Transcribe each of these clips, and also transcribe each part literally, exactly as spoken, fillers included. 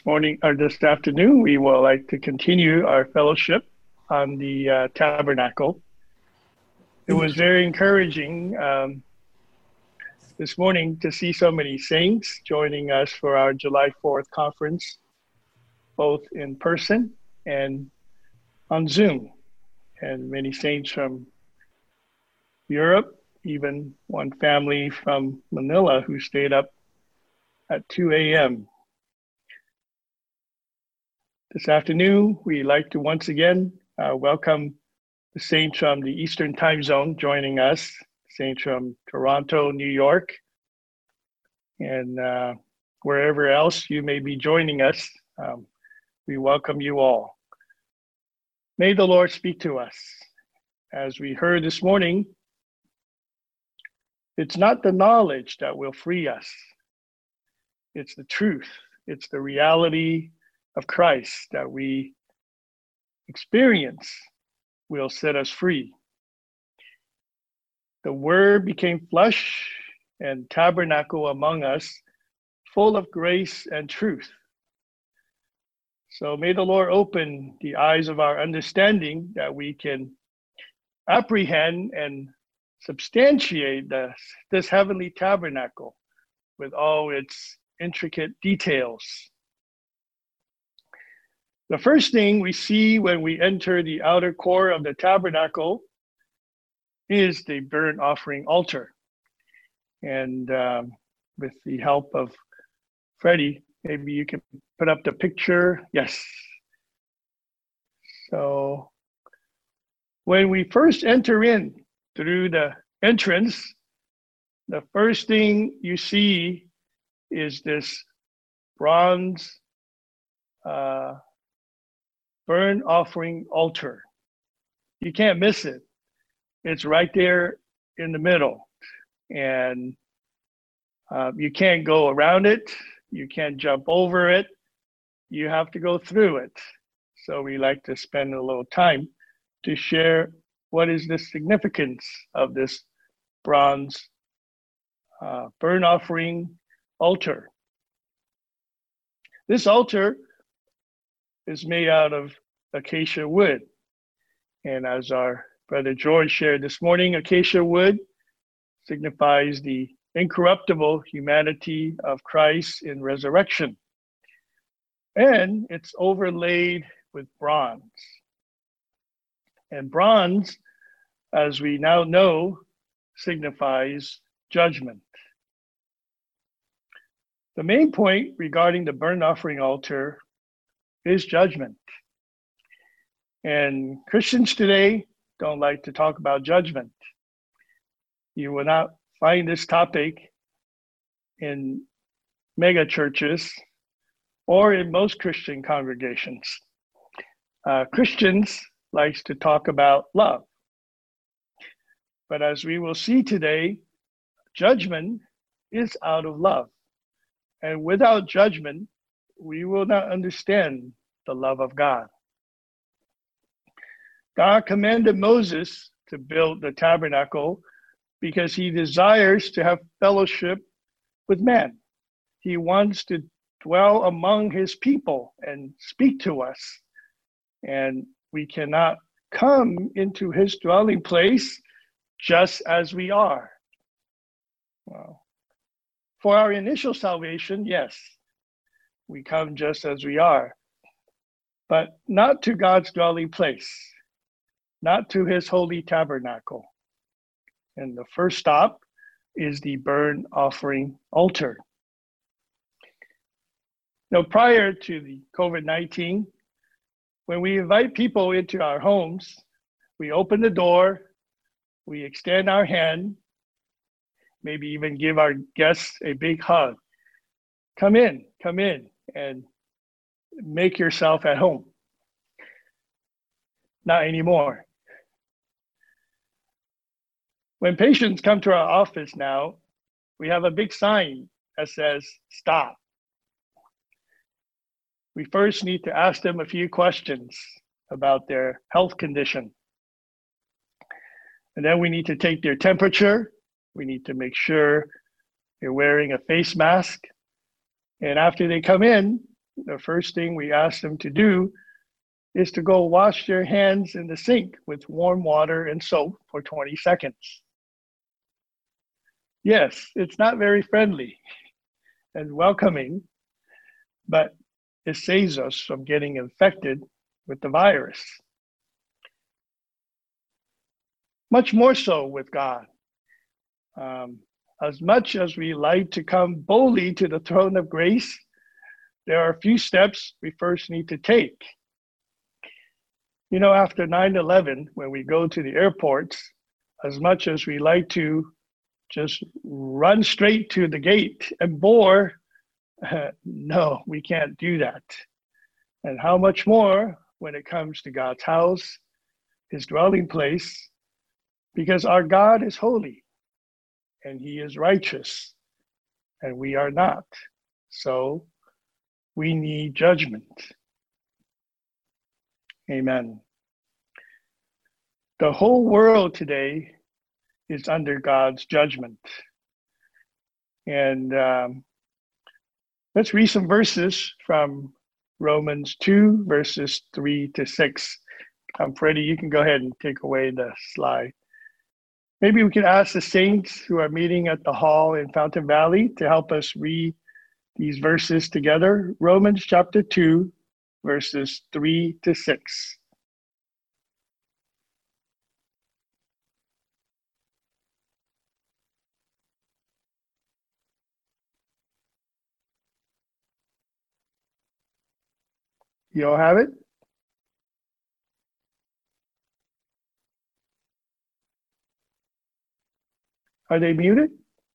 morning or this afternoon, we would like to continue our fellowship on the uh, tabernacle. It was very encouraging um, this morning to see so many saints joining us for our July fourth conference, both in person and on Zoom, and many saints from Europe, even one family from Manila who stayed up at two a m This afternoon, we'd like to once again uh, welcome the saints from the Eastern Time Zone joining us, saints from Toronto, New York, and uh, wherever else you may be joining us. Um, we welcome you all. May the Lord speak to us. As we heard this morning, it's not the knowledge that will free us. It's the truth. It's the reality of Christ that we experience will set us free. The Word became flesh and tabernacle among us, full of grace and truth. So may the Lord open the eyes of our understanding that we can apprehend and substantiate this, this heavenly tabernacle with all its intricate details. The first thing we see when we enter the outer core of the tabernacle is the burnt offering altar. And um, with the help of Freddie, maybe you can put up the picture. Yes. So when we first enter in through the entrance, the first thing you see is this bronze uh, burnt offering altar. You can't miss it. It's right there in the middle. And uh, you can't go around it. You can't jump over it. You have to go through it. So we like to spend a little time to share what is the significance of this bronze uh, burnt offering altar. This altar is made out of acacia wood. And as our brother George shared this morning, acacia wood signifies the incorruptible humanity of Christ in resurrection. And it's overlaid with bronze. And bronze, as we now know, signifies judgment. The main point regarding the burnt offering altar is judgment. And Christians today don't like to talk about judgment. You will not find this topic in mega churches or in most Christian congregations. Uh, Christians likes to talk about love. But as we will see today, judgment is out of love. And without judgment, we will not understand the love of God. God commanded Moses to build the tabernacle because he desires to have fellowship with man. He wants to dwell among his people and speak to us. And we cannot come into his dwelling place just as we are. Well, for our initial salvation, yes, we come just as we are, but not to God's dwelling place, not to his holy tabernacle. And the first stop is the burnt offering altar. Now, prior to the COVID nineteen, when we invite people into our homes, we open the door, we extend our hand, maybe even give our guests a big hug. Come in, come in, and make yourself at home. Not anymore. When patients come to our office now, we have a big sign that says, stop. We first need to ask them a few questions about their health condition. And then we need to take their temperature. We need to make sure they're wearing a face mask. And after they come in, the first thing we ask them to do is to go wash their hands in the sink with warm water and soap for twenty seconds. Yes, it's not very friendly and welcoming, but it saves us from getting infected with the virus. Much more so with God. Um, as much as we like to come boldly to the throne of grace, there are a few steps we first need to take. You know, after nine eleven, when we go to the airports, as much as we like to just run straight to the gate and board, uh, no, we can't do that. And how much more when it comes to God's house, his dwelling place, because our God is holy and he is righteous and we are not. So we need judgment. Amen. The whole world today is under God's judgment. And um, let's read some verses from Romans two, verses three to six. Um, Freddie, you can go ahead and take away the slide. Maybe we could ask the saints who are meeting at the hall in Fountain Valley to help us read these verses together. Romans chapter two, verses three to six. You all have it? Are they muted?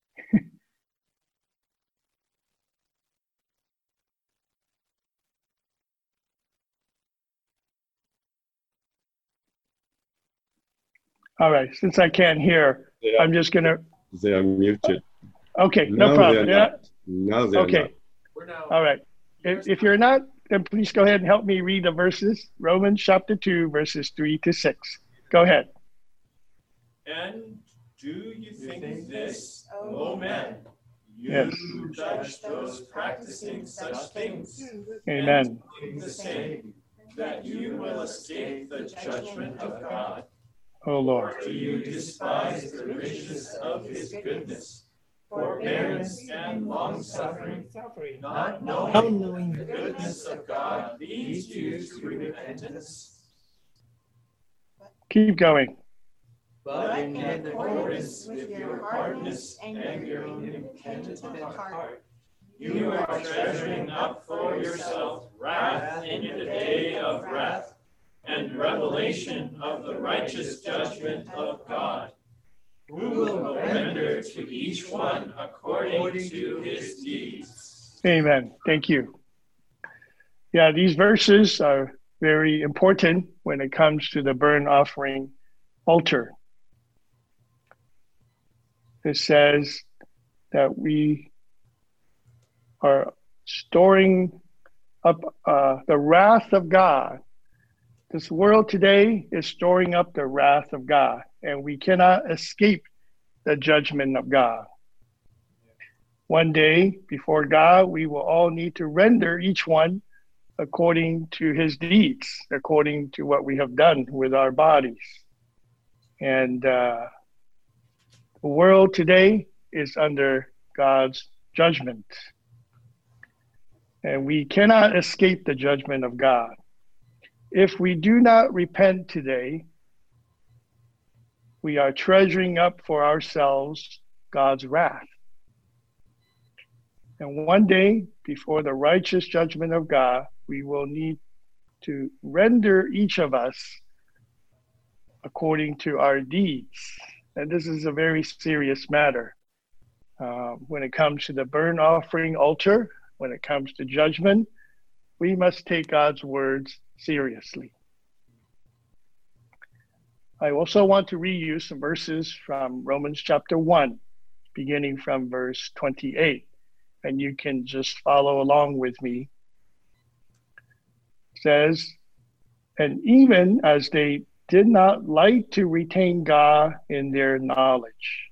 All right, since I can't hear, They are, I'm just gonna. they are muted. Okay, Now no problem. They're not. Now they're Okay. not. We're now. All right. If, if you're not, then please go ahead and help me read the verses. Romans chapter two, verses three to six. Go ahead. And do you think this, O men, you Yes. judge those practicing such things, Amen. and think the same, that you will escape the judgment of God? Oh Lord. Or do you despise the riches of his goodness, forbearance and long-suffering, not knowing the goodness of God leads you to repentance? Keep going. But in accordance with your hardness and your impenitent heart, you are treasuring up for yourself wrath in the day of wrath, and revelation of the righteous judgment of God, who will render to each one according to his deeds. Amen. Thank you. Yeah, these verses are very important when it comes to the burnt offering altar. It says that we are storing up uh, the wrath of God. This world today is storing up the wrath of God, and we cannot escape the judgment of God. One day before God, we will all need to render each one according to his deeds, according to what we have done with our bodies. And uh, the world today is under God's judgment. And we cannot escape the judgment of God. If we do not repent today, we are treasuring up for ourselves God's wrath. And one day, before the righteous judgment of God, we will need to render each of us according to our deeds. And this is a very serious matter. Uh, when it comes to the burnt offering altar, when it comes to judgment, we must take God's words seriously. I also want to read you some verses from Romans chapter one, beginning from verse twenty-eight, and you can just follow along with me. It says, and even as they did not like to retain God in their knowledge,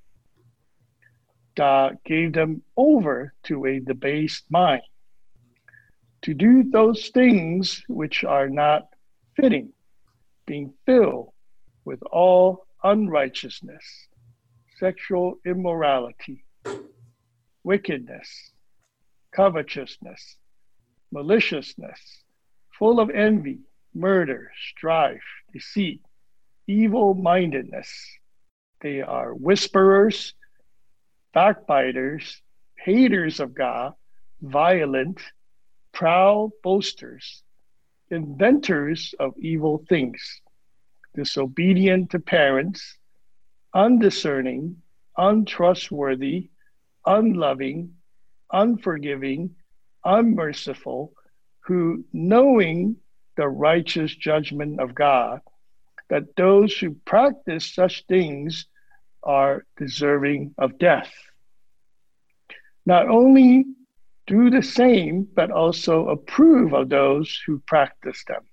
God gave them over to a debased mind to do those things which are not fitting, being filled with all unrighteousness, sexual immorality, wickedness, covetousness, maliciousness, full of envy, murder, strife, deceit, evil-mindedness. They are whisperers, backbiters, haters of God, violent, proud boasters, inventors of evil things, disobedient to parents, undiscerning, untrustworthy, unloving, unforgiving, unmerciful, who, knowing the righteous judgment of God, that those who practice such things are deserving of death. Not only do the same, but also approve of those who practice them.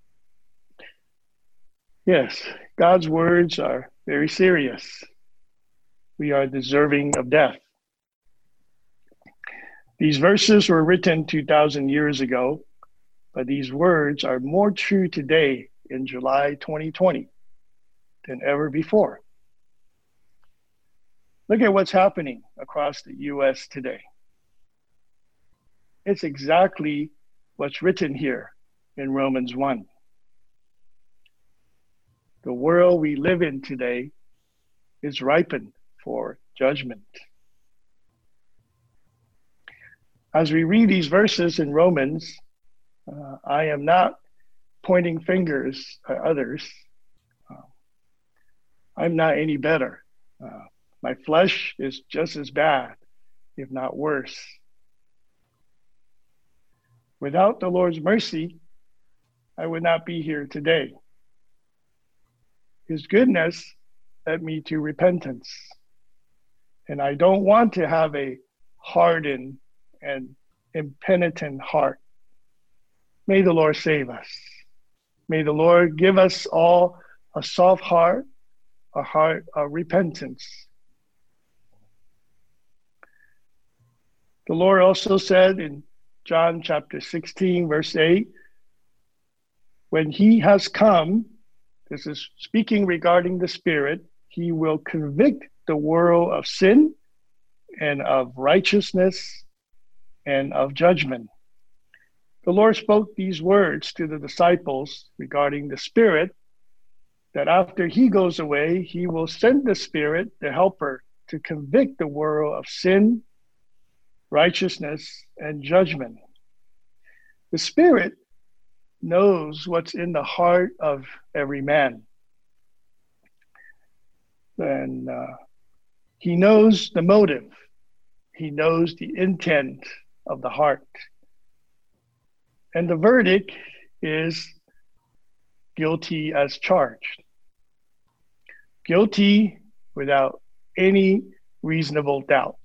Yes, God's words are very serious. We are deserving of death. These verses were written two thousand years ago, but these words are more true today in July twenty twenty than ever before. Look at what's happening across the U S today. It's exactly what's written here in Romans one. The world we live in today is ripened for judgment. As we read these verses in Romans, uh, I am not pointing fingers at others. Uh, I'm not any better. Uh, my flesh is just as bad, if not worse. Without the Lord's mercy, I would not be here today. His goodness led me to repentance. And I don't want to have a hardened and impenitent heart. May the Lord save us. May the Lord give us all a soft heart, a heart of repentance. The Lord also said in John chapter sixteen, verse eight, when he has come, this is speaking regarding the Spirit, he will convict the world of sin and of righteousness and of judgment. The Lord spoke these words to the disciples regarding the Spirit, that after he goes away, he will send the Spirit, the Helper, to convict the world of sin, righteousness, and judgment. The Spirit knows what's in the heart of every man. And uh, he knows the motive. He knows the intent of the heart. And the verdict is guilty as charged. Guilty without any reasonable doubt.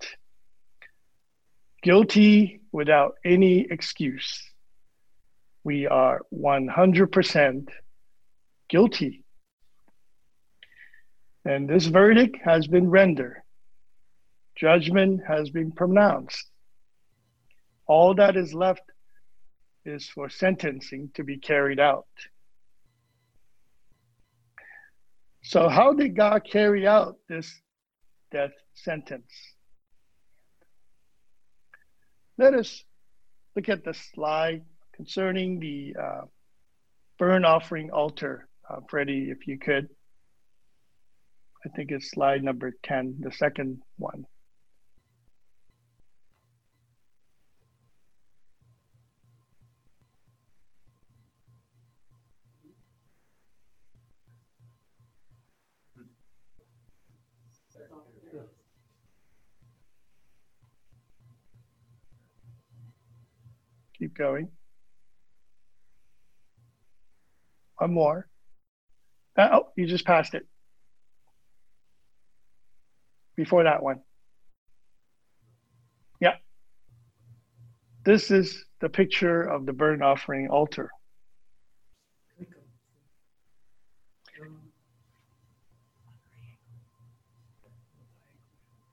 Guilty without any excuse. We are one hundred percent guilty. And this verdict has been rendered. Judgment has been pronounced. All that is left is for sentencing to be carried out. So how did God carry out this death sentence? Let us look at the slide concerning the uh, burnt offering altar. Uh, Freddie, if you could. I think it's slide number ten, the second one. Keep going. One more. Uh, oh, you just passed it. Before that one. Yeah. This is the picture of the burnt offering altar.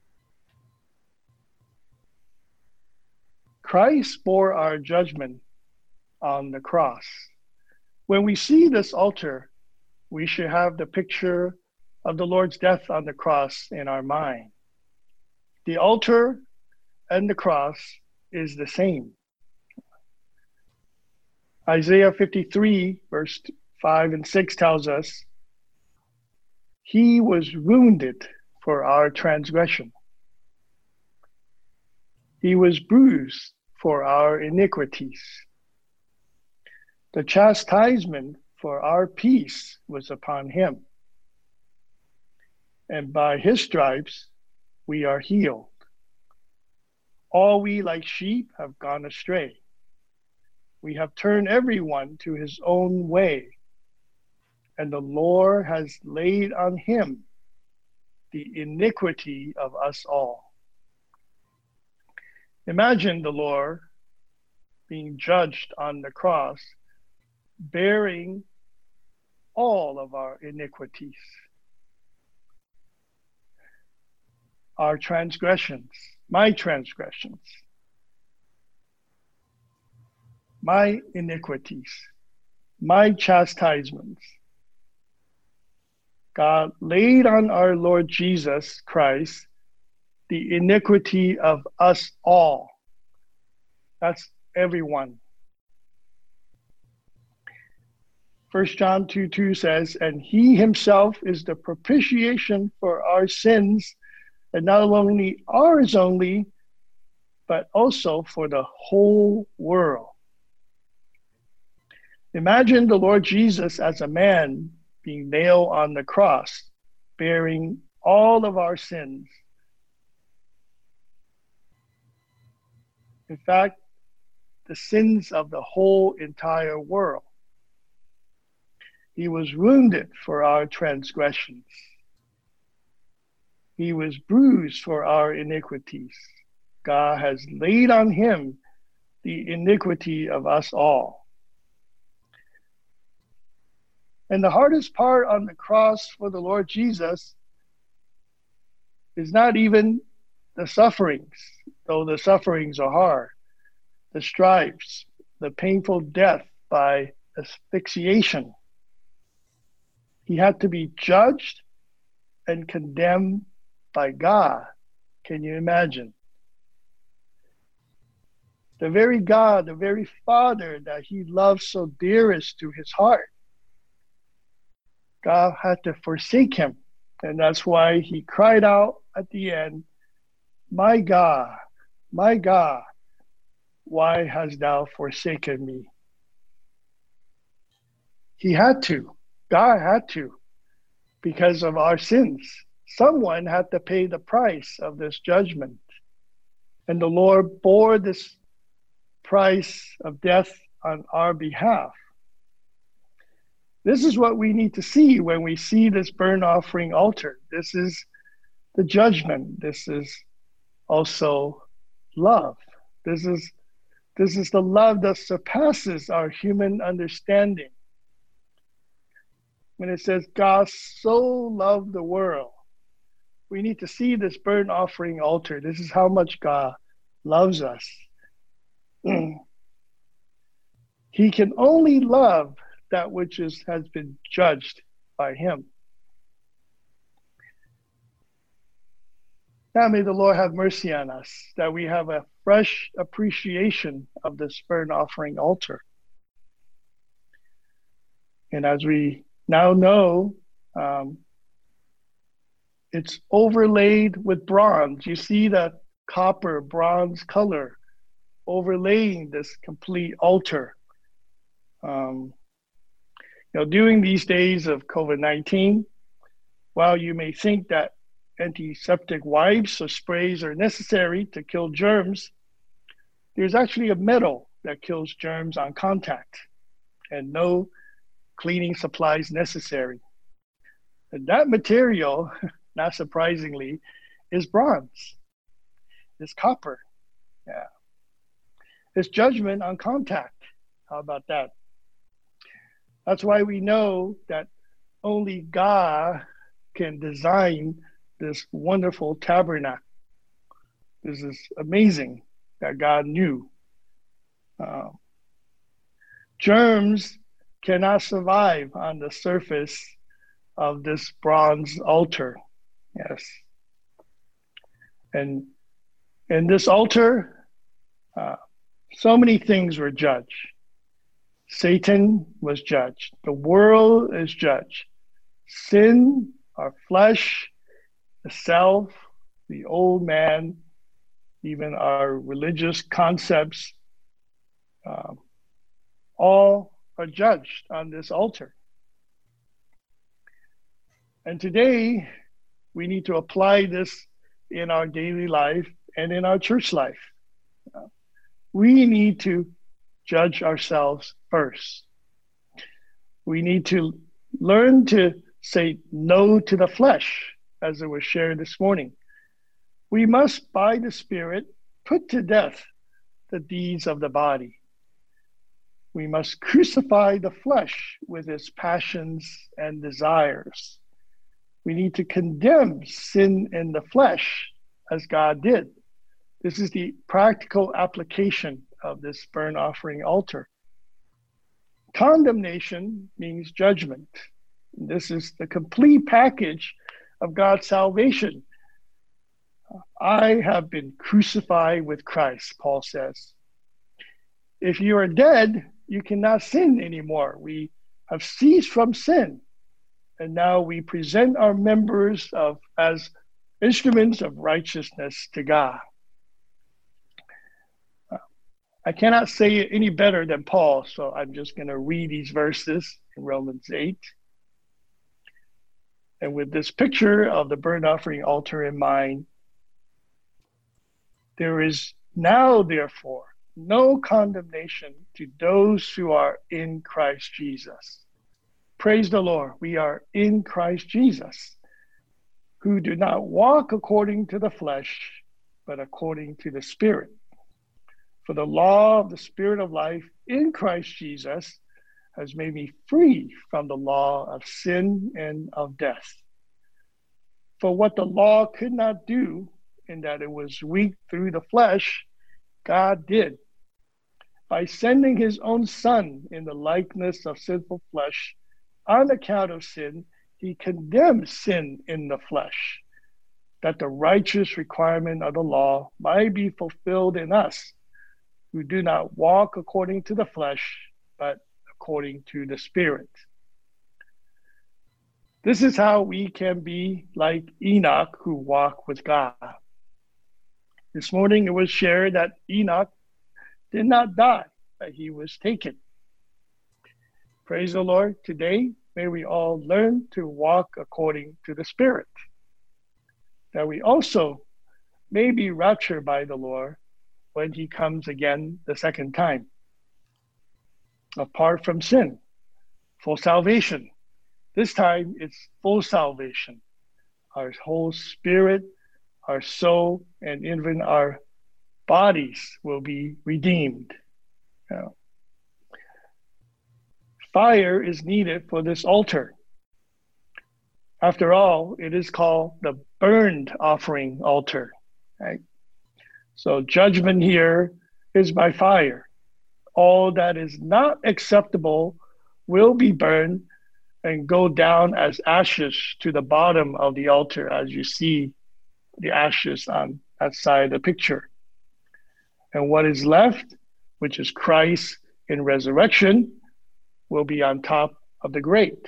Christ bore our judgment on the cross. When we see this altar, we should have the picture of the Lord's death on the cross in our mind. The altar and the cross is the same. Isaiah fifty-three, verse five and six tells us, He was wounded for our transgression. He was bruised for our iniquities. The chastisement for our peace was upon him. And by his stripes we are healed. All we like sheep have gone astray. We have turned everyone to his own way, and the Lord has laid on him the iniquity of us all. Imagine the Lord being judged on the cross, bearing all of our iniquities, our transgressions, my transgressions, my iniquities, my chastisements. God laid on our Lord Jesus Christ the iniquity of us all. That's everyone. First John two two says, and he himself is the propitiation for our sins, and not only ours only, but also for the whole world. Imagine the Lord Jesus as a man being nailed on the cross, bearing all of our sins. In fact, the sins of the whole entire world. He was wounded for our transgressions. He was bruised for our iniquities. God has laid on him the iniquity of us all. And the hardest part on the cross for the Lord Jesus is not even the sufferings, though the sufferings are hard, the stripes, the painful death by asphyxiation. He had to be judged and condemned by God. Can you imagine? The very God, the very Father that he loves so dearest to his heart, God had to forsake him. And that's why he cried out at the end, my God, my God, why hast thou forsaken me? He had to. God had to, because of our sins. Someone had to pay the price of this judgment. And the Lord bore this price of death on our behalf. This is what we need to see when we see this burnt offering altar. This is the judgment. This is also love. This is, this is the love that surpasses our human understanding. When it says God so loved the world, we need to see this burnt offering altar. This is how much God loves us. He can only love that which is, has been judged by him. Now may the Lord have mercy on us, that we have a fresh appreciation of this burnt offering altar. And as we now know, um, it's overlaid with bronze. You see that copper bronze color overlaying this complete altar. Um, you know, during these days of COVID nineteen, while you may think that antiseptic wipes or sprays are necessary to kill germs, there's actually a metal that kills germs on contact, and no cleaning supplies necessary. And that material, not surprisingly, is bronze. It's copper. Yeah. It's judgment on contact. How about that? That's why we know that only God can design this wonderful tabernacle. This is amazing that God knew. Uh, Germs cannot survive on the surface of this bronze altar. Yes. And in this altar, uh, so many things were judged. Satan was judged. The world is judged. Sin, our flesh, the self, the old man, even our religious concepts, um, all are judged on this altar. And today, we need to apply this in our daily life and in our church life. Uh, we need to judge ourselves first. We need to learn to say no to the flesh, as it was shared this morning. We must, by the Spirit, put to death the deeds of the body. We must crucify the flesh with its passions and desires. We need to condemn sin in the flesh as God did. This is the practical application of this burnt offering altar. Condemnation means judgment. This is the complete package of God's salvation. I have been crucified with Christ, Paul says. If you are dead, you cannot sin anymore. We have ceased from sin. And now we present our members of as instruments of righteousness to God. I cannot say it any better than Paul, so I'm just going to read these verses in Romans eight. And with this picture of the burnt offering altar in mind, there is now, therefore, no condemnation to those who are in Christ Jesus. Praise the Lord, we are in Christ Jesus, who do not walk according to the flesh, but according to the Spirit. For the law of the Spirit of life in Christ Jesus has made me free from the law of sin and of death. For what the law could not do, in that it was weak through the flesh, God did. By sending his own Son in the likeness of sinful flesh, on account of sin, he condemned sin in the flesh, that the righteous requirement of the law might be fulfilled in us, who do not walk according to the flesh, but according to the Spirit. This is how we can be like Enoch, who walked with God. This morning it was shared that Enoch did not die, but he was taken. Praise the Lord. Today, may we all learn to walk according to the Spirit, that we also may be raptured by the Lord when he comes again the second time. Apart from sin, for salvation. This time it's full salvation. Our whole spirit, our soul, and even our bodies will be redeemed. You know, fire is needed for this altar. After all, it is called the burnt offering altar, right? So judgment here is by fire. All that is not acceptable will be burned and go down as ashes to the bottom of the altar, as you see the ashes on that side of the picture. And what is left, which is Christ in resurrection, will be on top of the grate.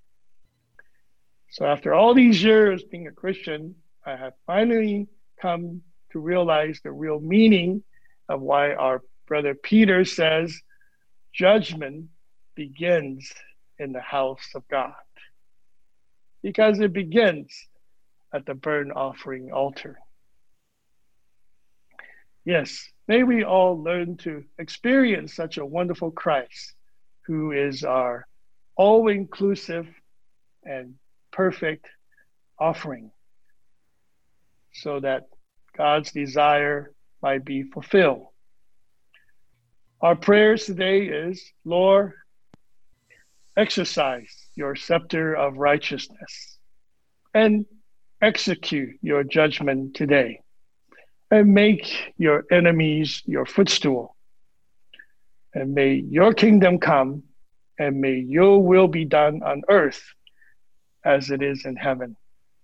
So after all these years being a Christian, I have finally come to realize the real meaning of why our brother Peter says judgment begins in the house of God. Because it begins at the burnt offering altar. Yes, may we all learn to experience such a wonderful Christ, who is our all-inclusive and perfect offering, so that God's desire might be fulfilled. Our prayers today is, Lord, exercise your scepter of righteousness and execute your judgment today, and make your enemies your footstool. And may your kingdom come, and may your will be done on earth as it is in heaven.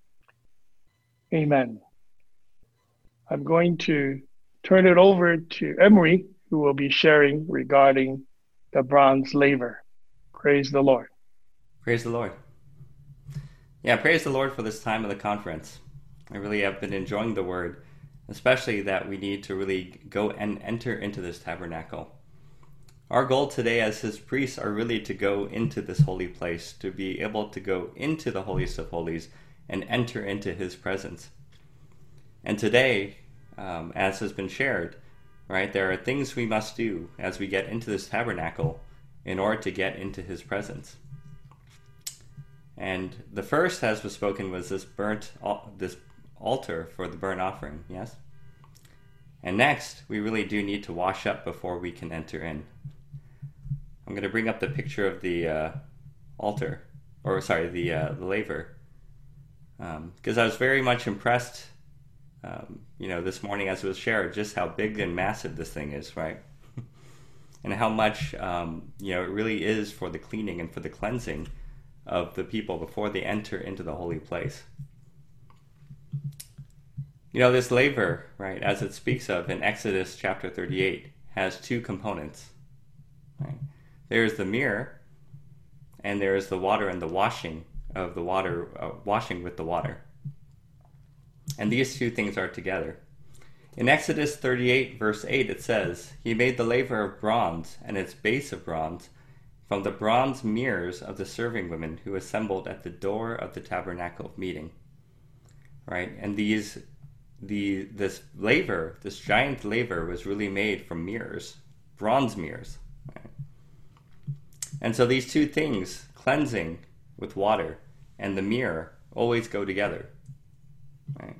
Amen. I'm going to turn it over to Emery, who will be sharing regarding the bronze laver. Praise the Lord. Praise the Lord. Yeah, praise the Lord for this time of the conference. I really have been enjoying the word, especially that we need to really go and enter into this tabernacle. Our goal today as his priests are really to go into this holy place, to be able to go into the holiest of holies and enter into his presence. And today, um, as has been shared, right, there are things we must do as we get into this tabernacle in order to get into his presence. And the first, as was spoken, was this burnt, this altar for the burnt offering, yes? And next, we really do need to wash up before we can enter in. I'm going to bring up the picture of the uh, altar, or sorry, the, uh, the laver, because um, I was very much impressed, um, you know, this morning as it was shared, just how big and massive this thing is, right? And how much, um, you know, it really is for the cleaning and for the cleansing of the people before they enter into the holy place. You know, this laver, right, as it speaks of in Exodus chapter thirty-eight, has two components, right? There's the mirror, and there is the water and the washing of the water, uh, washing with the water. And these two things are together. In Exodus thirty-eight, verse eight, it says, "He made the laver of bronze, and its base of bronze, from the bronze mirrors of the serving women who assembled at the door of the tabernacle of meeting." Right? And these, the this laver, this giant laver, was really made from mirrors, bronze mirrors. Right? And so these two things, cleansing with water and the mirror, always go together. Right?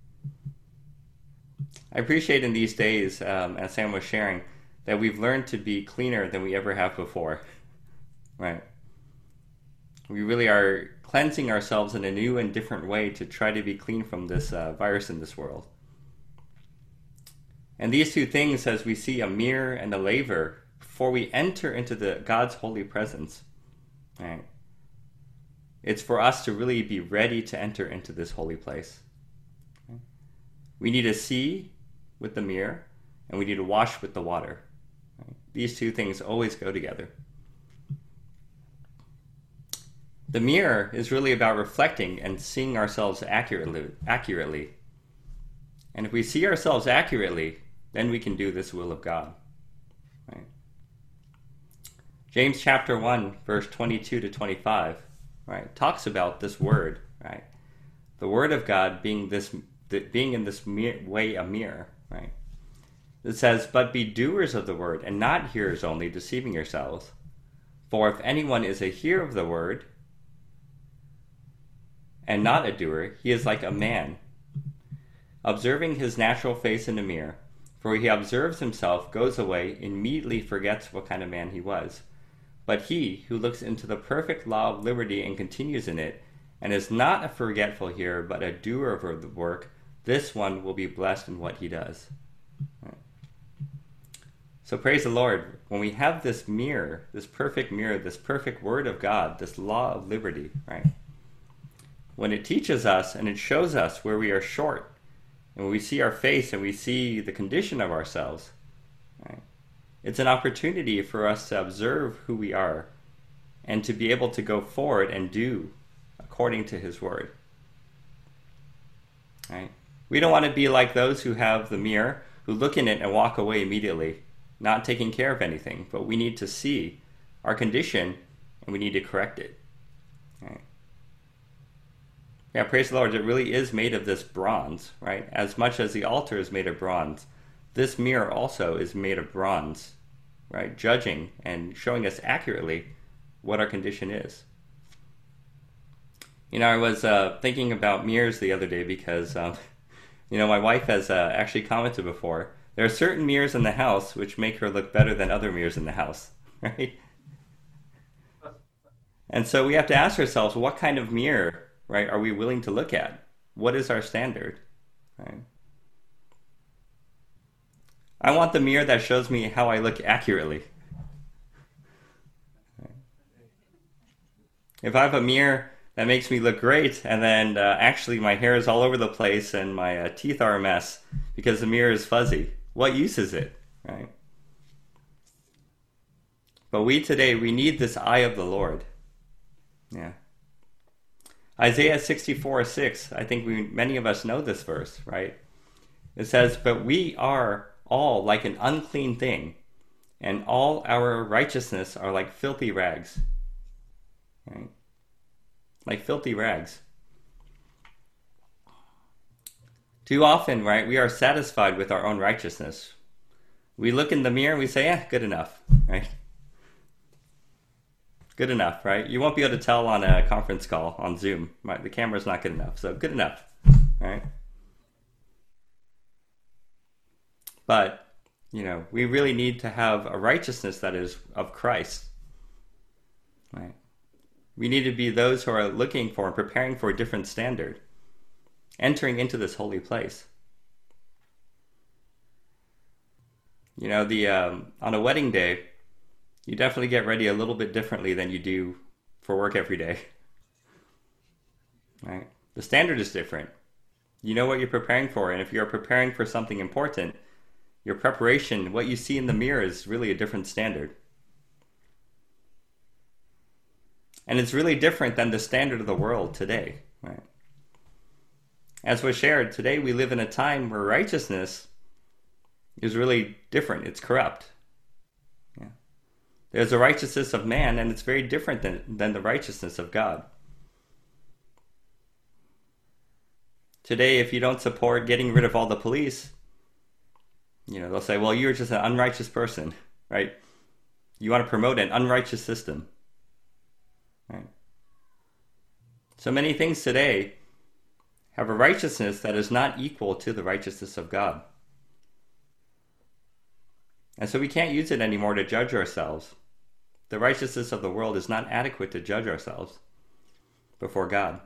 I appreciate in these days, um, as Sam was sharing, that we've learned to be cleaner than we ever have before. Right? We really are cleansing ourselves in a new and different way to try to be clean from this uh, virus in this world. And these two things, as we see a mirror and a laver, before we enter into the God's holy presence, right? It's for us to really be ready to enter into this holy place. Okay? We need to see with the mirror, and we need to wash with the water. Right? These two things always go together. The mirror is really about reflecting and seeing ourselves accurately. accurately. And if we see ourselves accurately, then we can do this will of God. Right? James chapter one, verse twenty-two to twenty-five, right, talks about this word, right? The word of God being this, being in this way a mirror, right? It says, "But be doers of the word, and not hearers only, deceiving yourselves. For if anyone is a hearer of the word, and not a doer, he is like a man, observing his natural face in a mirror. For he observes himself, goes away, immediately forgets what kind of man he was. But he who looks into the perfect law of liberty and continues in it, and is not a forgetful hearer, but a doer of the work, this one will be blessed in what he does." Right. So praise the Lord. When we have this mirror, this perfect mirror, this perfect word of God, this law of liberty, right? When it teaches us and it shows us where we are short, and when we see our face and we see the condition of ourselves, right? It's an opportunity for us to observe who we are and to be able to go forward and do according to his word. Right? We don't want to be like those who have the mirror, who look in it and walk away immediately, not taking care of anything, but we need to see our condition and we need to correct it. Right? Yeah, praise the Lord. It really is made of this bronze, right? As much as the altar is made of bronze, this mirror also is made of bronze, right? Judging and showing us accurately what our condition is. You know, I was uh, thinking about mirrors the other day because, um, you know, my wife has uh, actually commented before, there are certain mirrors in the house which make her look better than other mirrors in the house, right? And so we have to ask ourselves, what kind of mirror, right, are we willing to look at? What is our standard, right? I want the mirror that shows me how I look accurately, If I have a mirror that makes me look great, and then uh, actually my hair is all over the place and my uh, teeth are a mess because the mirror is fuzzy, what use is it, right? But we today, we need this eye of the Lord. Yeah. Isaiah sixty-four six, I think we many of us know this verse, right? It says, "But we are all like an unclean thing, and all our righteousness are like filthy rags." Right? Like filthy rags. Too often, right, we are satisfied with our own righteousness. We look in the mirror and we say, "Yeah, good enough," right? Good enough, right? You won't be able to tell on a conference call on Zoom, right? The camera's not good enough, so good enough, right? But, you know, we really need to have a righteousness that is of Christ, right? We need to be those who are looking for and preparing for a different standard, entering into this holy place. You know, the um, on a wedding day, you definitely get ready a little bit differently than you do for work every day, right? The standard is different. You know what you're preparing for, and if you're preparing for something important, your preparation, what you see in the mirror is really a different standard. And it's really different than the standard of the world today, right? As was shared, today we live in a time where righteousness is really different. It's corrupt. Yeah. There's a righteousness of man, and it's very different than, than the righteousness of God. Today, if you don't support getting rid of all the police, you know, they'll say, well, you're just an unrighteous person, right? You want to promote an unrighteous system, right? So many things today have a righteousness that is not equal to the righteousness of God. And so we can't use it anymore to judge ourselves. The righteousness of the world is not adequate to judge ourselves before God.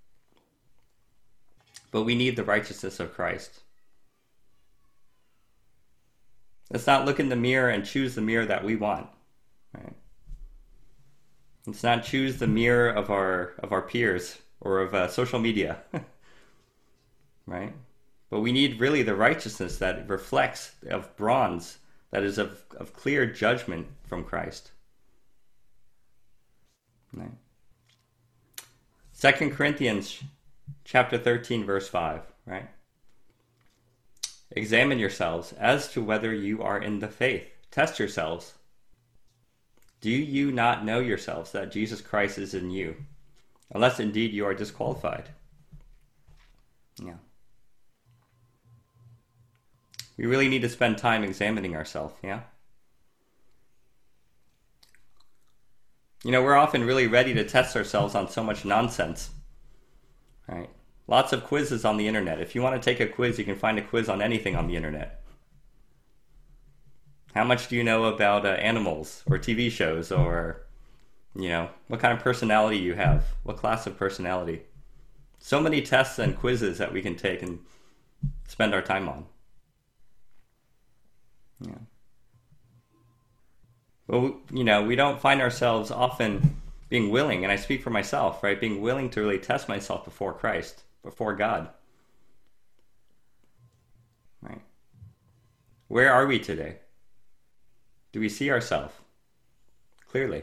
But we need the righteousness of Christ. Let's not look in the mirror and choose the mirror that we want, right? Let's not choose the mirror of our of our peers or of uh, social media, right? But we need really the righteousness that reflects of bronze, that is of, of clear judgment from Christ. Right. Second Corinthians chapter thirteen, verse five, right? Examine yourselves as to whether you are in the faith. Test yourselves. Do you not know yourselves that Jesus Christ is in you, unless indeed you are disqualified? Yeah. We really need to spend time examining ourselves, yeah? You know, we're often really ready to test ourselves on so much nonsense, right? Lots of quizzes on the internet. If you want to take a quiz, you can find a quiz on anything on the internet. How much do you know about uh, animals or T V shows, or, you know, what kind of personality you have? What class of personality? So many tests and quizzes that we can take and spend our time on. Yeah. Well, you know, we don't find ourselves often being willing, and I speak for myself, right? Being willing to really test myself before Christ, before God. Right? Where are we today? Do we see ourselves clearly?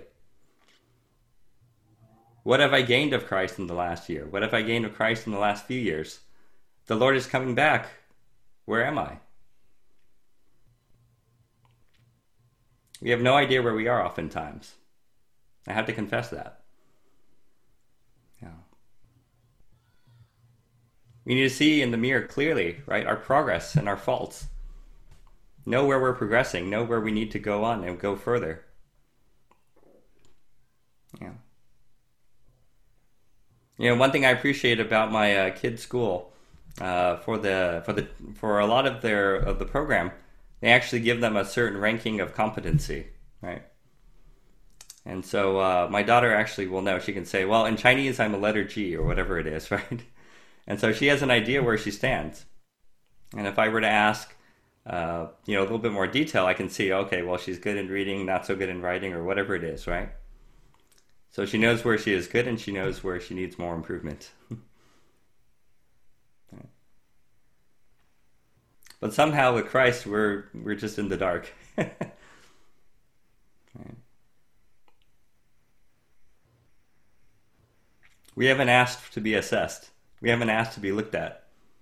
What have I gained of Christ in the last year? What have I gained of Christ in the last few years? The Lord is coming back. Where am I? We have no idea where we are oftentimes. I have to confess that. Yeah. We need to see in the mirror clearly, right, our progress and our faults. Know where we're progressing, know where we need to go on and go further. Yeah. You know, one thing I appreciate about my uh, kids' school, uh, for the for the for a lot of their of the program, they actually give them a certain ranking of competency, right? And so uh, my daughter actually will know. She can say, well, in Chinese, I'm a letter G, or whatever it is, right? And so she has an idea where she stands. And if I were to ask, uh, you know, a little bit more detail, I can see, okay, well, she's good in reading, not so good in writing, or whatever it is, right? So she knows where she is good and she knows where she needs more improvement. But somehow with Christ, we're we're just in the dark. Right. We haven't asked to be assessed. We haven't asked to be looked at.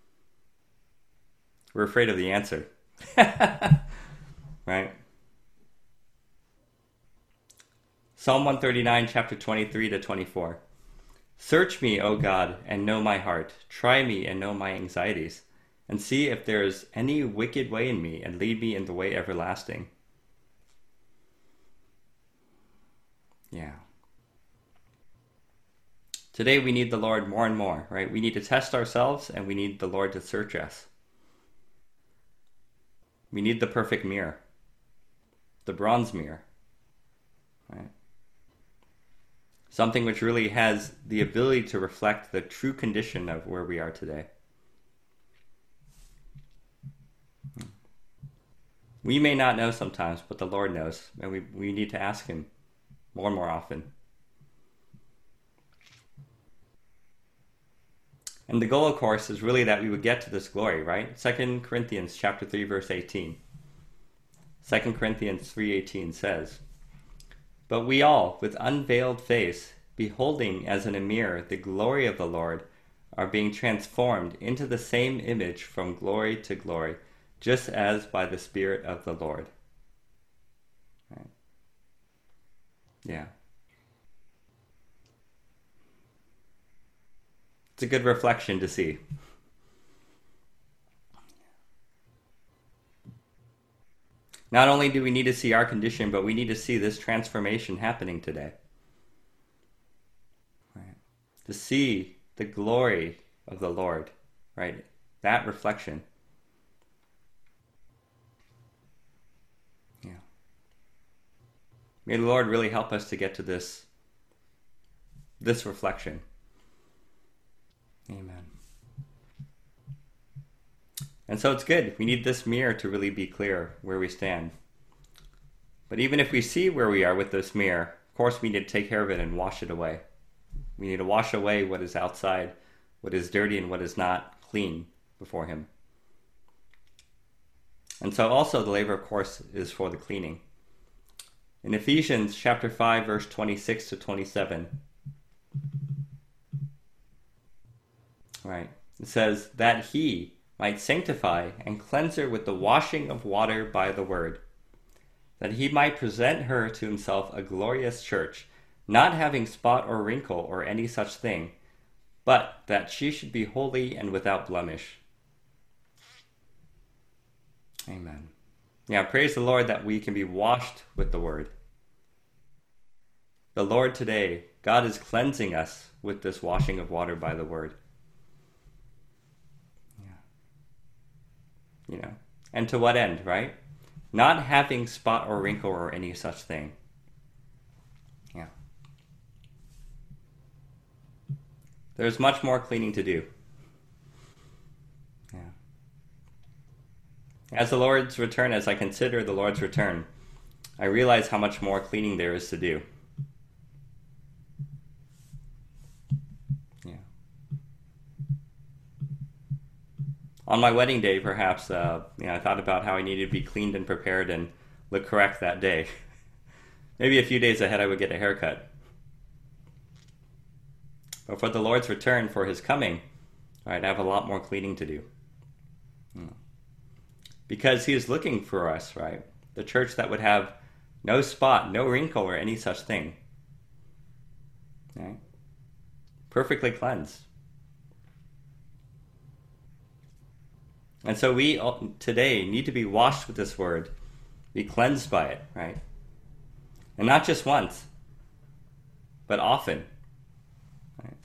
We're afraid of the answer. Right? Psalm one thirty-nine, chapter twenty-three to twenty-four. Search me, O God, and know my heart. Try me and know my anxieties, and see if there is any wicked way in me, and lead me in the way everlasting. Yeah. Today we need the Lord more and more, right? We need to test ourselves, and we need the Lord to search us. We need the perfect mirror, the bronze mirror, right? Something which really has the ability to reflect the true condition of where we are today. We may not know sometimes, but the Lord knows, and we, we need to ask him more and more often. And the goal, of course, is really that we would get to this glory, right? Second Corinthians chapter three, verse eighteen. Second Corinthians three eighteen says, "But we all, with unveiled face, beholding as in a mirror the glory of the Lord, are being transformed into the same image from glory to glory, just as by the Spirit of the Lord." Right. Yeah. It's a good reflection to see. Not only do we need to see our condition, but we need to see this transformation happening today. Right. To see the glory of the Lord, right? That reflection. Yeah. May the Lord really help us to get to this, this reflection. Amen. And so it's good. We need this mirror to really be clear where we stand. But even if we see where we are with this mirror, of course we need to take care of it and wash it away. We need to wash away what is outside, what is dirty and what is not clean before him. And so also the labor, of course, is for the cleaning. In Ephesians chapter five, verse twenty-six to twenty-seven, right, it says that he might sanctify and cleanse her with the washing of water by the word, that he might present her to himself a glorious church, not having spot or wrinkle or any such thing, but that she should be holy and without blemish. Amen. Yeah, praise the Lord that we can be washed with the word. The Lord today, God is cleansing us with this washing of water by the word. You know, and to what end, right? Not having spot or wrinkle or any such thing. Yeah. There's much more cleaning to do. Yeah. As the Lord's return, as I consider the Lord's return, I realize how much more cleaning there is to do. On my wedding day, perhaps, uh, you know, I thought about how I needed to be cleaned and prepared and look correct that day. Maybe a few days ahead I would get a haircut. But for the Lord's return, for his coming, right, I have a lot more cleaning to do. Because he is looking for us, right? The church that would have no spot, no wrinkle, or any such thing. Right? Perfectly cleansed. And so we today need to be washed with this word, be cleansed by it, right? And not just once, but often. Right?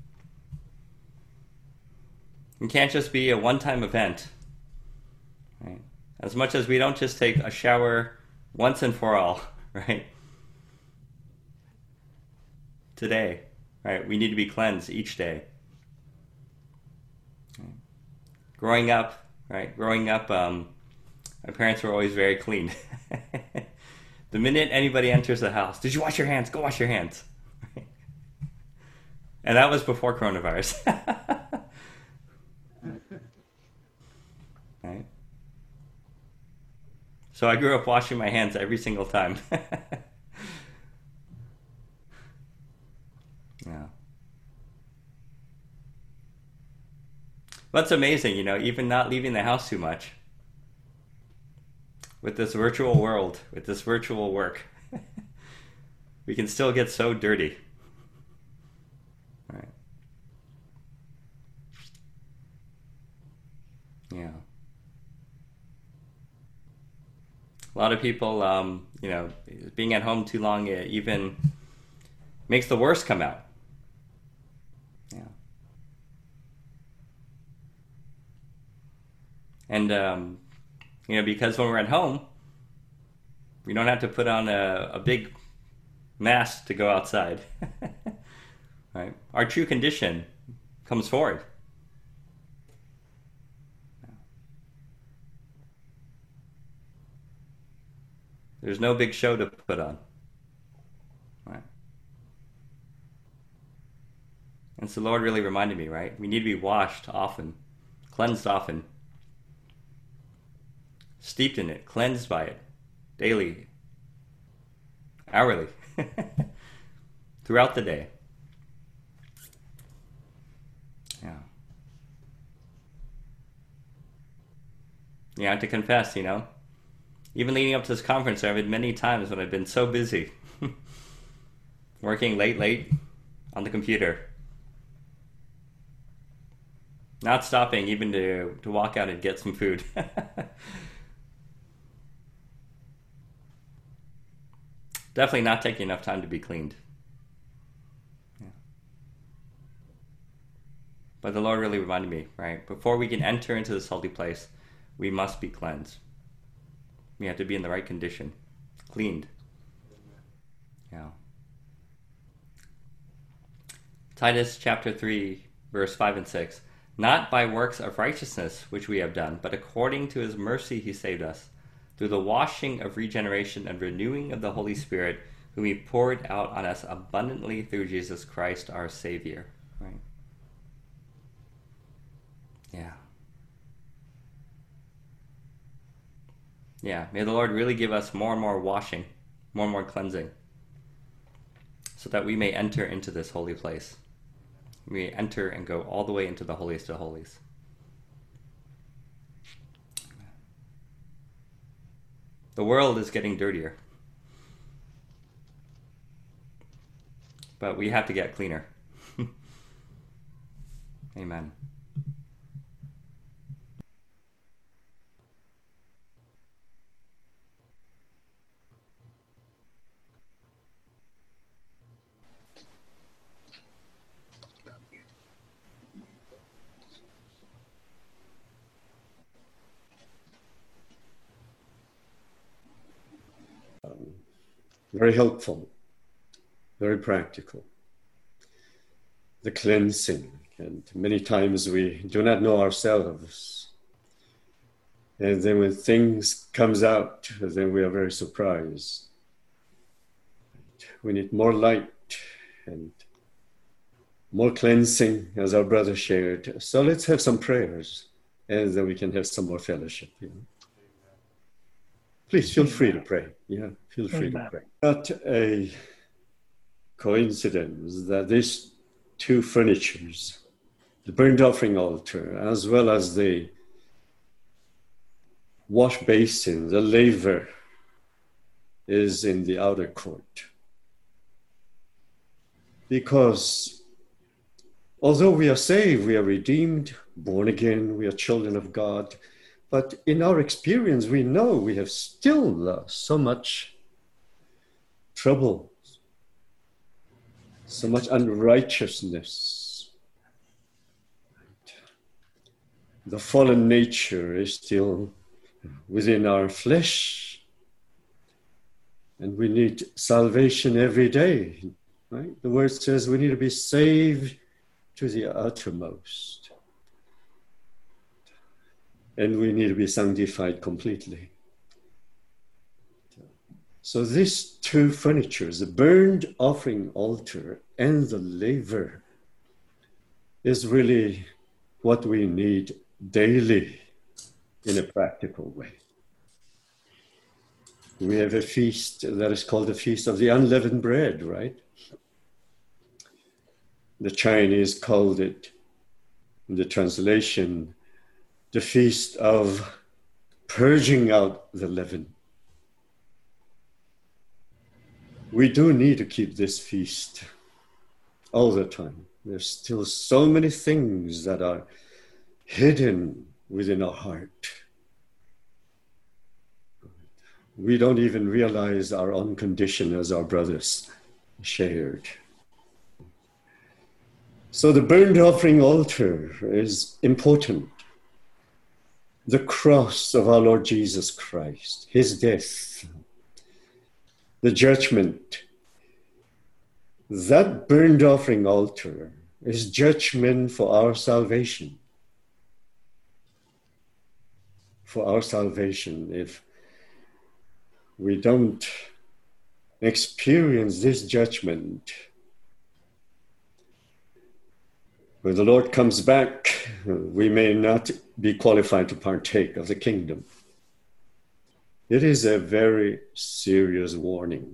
It can't just be a one-time event. Right? As much as we don't just take a shower once and for all, right? Today, right? We need to be cleansed each day. Right? Growing up, Right, growing up, um, my parents were always very clean. The minute anybody enters the house, did you wash your hands? Go wash your hands. Right? And that was before coronavirus. Right? So I grew up washing my hands every single time. Yeah. That's amazing, you know, even not leaving the house too much. With this virtual world, with this virtual work, we can still get so dirty. Right. Yeah. A lot of people, um, you know, being at home too long, it even makes the worst come out. Yeah. And, um, you know, because when we're at home, we don't have to put on a, a big mask to go outside. Right? Our true condition comes forward. There's no big show to put on. Right? And so the Lord really reminded me, right? We need to be washed often, cleansed often, steeped in it, cleansed by it, daily, hourly, throughout the day. Yeah. You have to confess, you know, even leading up to this conference, there have been many times when I've been so busy, working late, late on the computer, not stopping even to, to walk out and get some food. Definitely not taking enough time to be cleaned. Yeah. But the Lord really reminded me, right? Before we can enter into this holy place, we must be cleansed. We have to be in the right condition, cleaned. Yeah. Titus chapter three, verse five and six. Not by works of righteousness which we have done, but according to his mercy he saved us, through the washing of regeneration and renewing of the Holy Spirit, whom he poured out on us abundantly through Jesus Christ our Savior. Right? Yeah. Yeah, may the Lord really give us more and more washing, more and more cleansing, so that we may enter into this holy place. We may enter and go all the way into the holiest of holies. The world is getting dirtier, but we have to get cleaner. Amen. Very helpful, very practical. The cleansing, and many times we do not know ourselves. And then when things comes out, then we are very surprised. We need more light and more cleansing, as our brother shared. So let's have some prayers, and then we can have some more fellowship. You know? Please feel free to pray. Yeah, feel free Amen. to pray. Not a coincidence that these two furnitures, the burnt offering altar, as well as the wash basin, the laver, is in the outer court. Because although we are saved, we are redeemed, born again, we are children of God, but in our experience, we know we have still uh, so much trouble, so much unrighteousness. The fallen nature is still within our flesh, and we need salvation every day, right? The word says we need to be saved to the uttermost. And we need to be sanctified completely. So these two furnitures, the burnt offering altar and the laver, is really what we need daily in a practical way. We have a feast that is called the Feast of the Unleavened Bread, right? The Chinese called it, in the translation, the Feast of Purging Out the Leaven. We do need to keep this feast all the time. There's still so many things that are hidden within our heart. We don't even realize our own condition, as our brothers shared. So the burnt offering altar is important. The cross of our Lord Jesus Christ, his death, the judgment. That burnt offering altar is judgment for our salvation. For our salvation. If we don't experience this judgment, when the Lord comes back, we may not be qualified to partake of the kingdom. It is a very serious warning.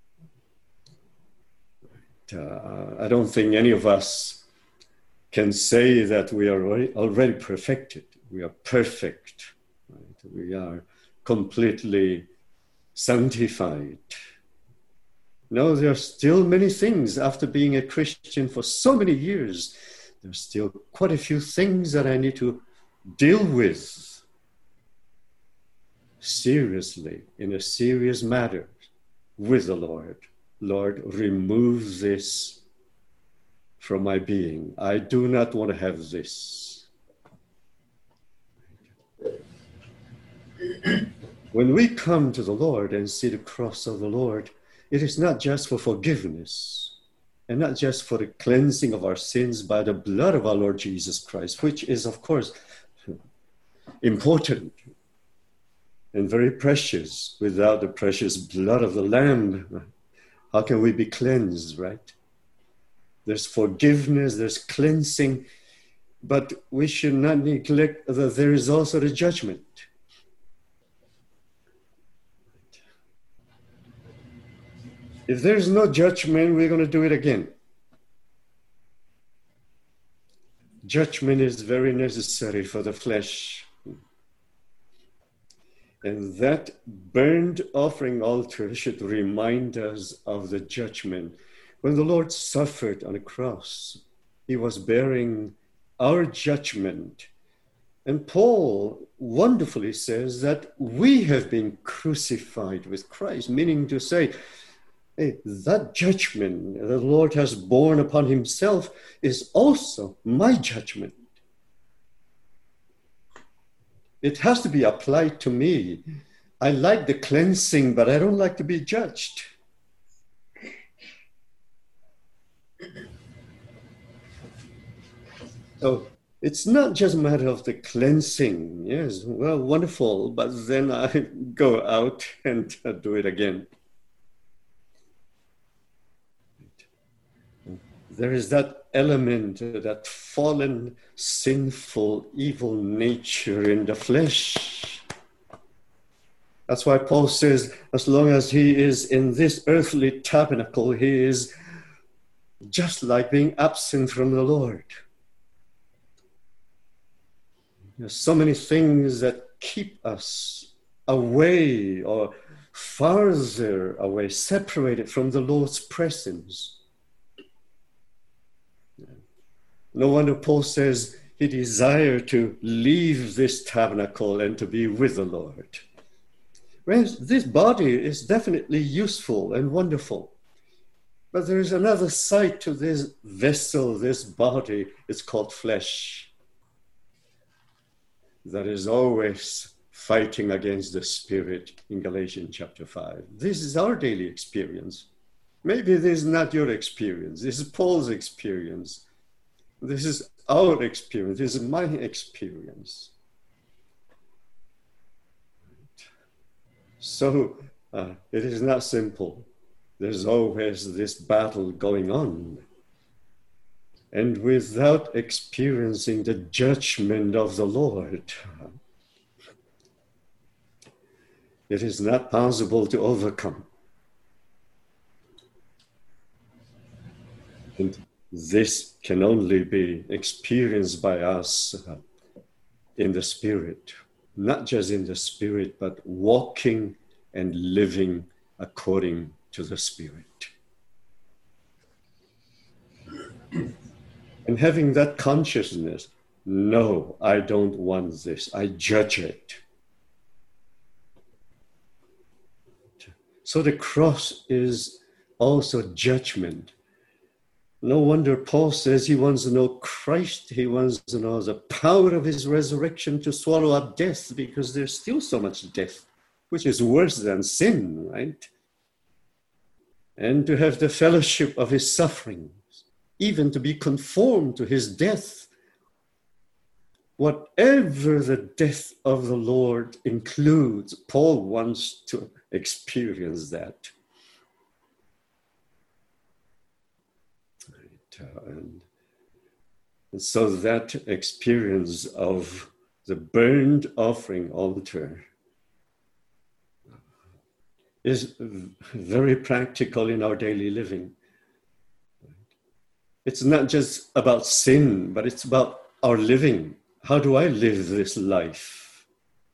Uh, I don't think any of us can say that we are already, already perfected. We are perfect. Right? We are completely sanctified. No, there are still many things after being a Christian for so many years. There's still quite a few things that I need to deal with seriously, in a serious matter with the Lord. Lord, remove this from my being. I do not want to have this. When we come to the Lord and see the cross of the Lord, it is not just for forgiveness and not just for the cleansing of our sins by the blood of our Lord Jesus Christ, which is, of course, important and very precious. Without the precious blood of the Lamb, how can we be cleansed, right? There's forgiveness, there's cleansing, but we should not neglect that there is also the judgment. If there's no judgment, we're going to do it again. Judgment is very necessary for the flesh. And that burnt offering altar should remind us of the judgment. When the Lord suffered on the cross, he was bearing our judgment. And Paul wonderfully says that we have been crucified with Christ, meaning to say, hey, that judgment the Lord has borne upon himself is also my judgment. It has to be applied to me. I like the cleansing, but I don't like to be judged. So it's not just a matter of the cleansing. Yes, well, wonderful, but then I go out and do it again. There is that element, that fallen, sinful, evil nature in the flesh. That's why Paul says, as long as he is in this earthly tabernacle, he is just like being absent from the Lord. There's so many things that keep us away or farther away, separated from the Lord's presence. No wonder Paul says he desired to leave this tabernacle and to be with the Lord. Whereas this body is definitely useful and wonderful. But there is another side to this vessel, this body. It's called flesh. That is always fighting against the spirit in Galatians chapter five. This is our daily experience. Maybe this is not your experience. This is Paul's experience. This is our experience. This is my experience. So uh, it is not simple. There's always this battle going on. and without experiencing the judgment of the Lord, it is not possible to overcome. And this can only be experienced by us in the Spirit, not just in the Spirit, but walking and living according to the Spirit. And having that consciousness, no, I don't want this. I judge it. So the cross is also judgment. No wonder Paul says he wants to know Christ. He wants to know the power of his resurrection to swallow up death, because there's still so much death, which is worse than sin, right? And to have the fellowship of his sufferings, even to be conformed to his death. Whatever the death of the Lord includes, Paul wants to experience that. Right. Uh, and, and so that experience of the burnt offering altar is very practical in our daily living. It's not just about sin, but it's about our living. How do I live this life?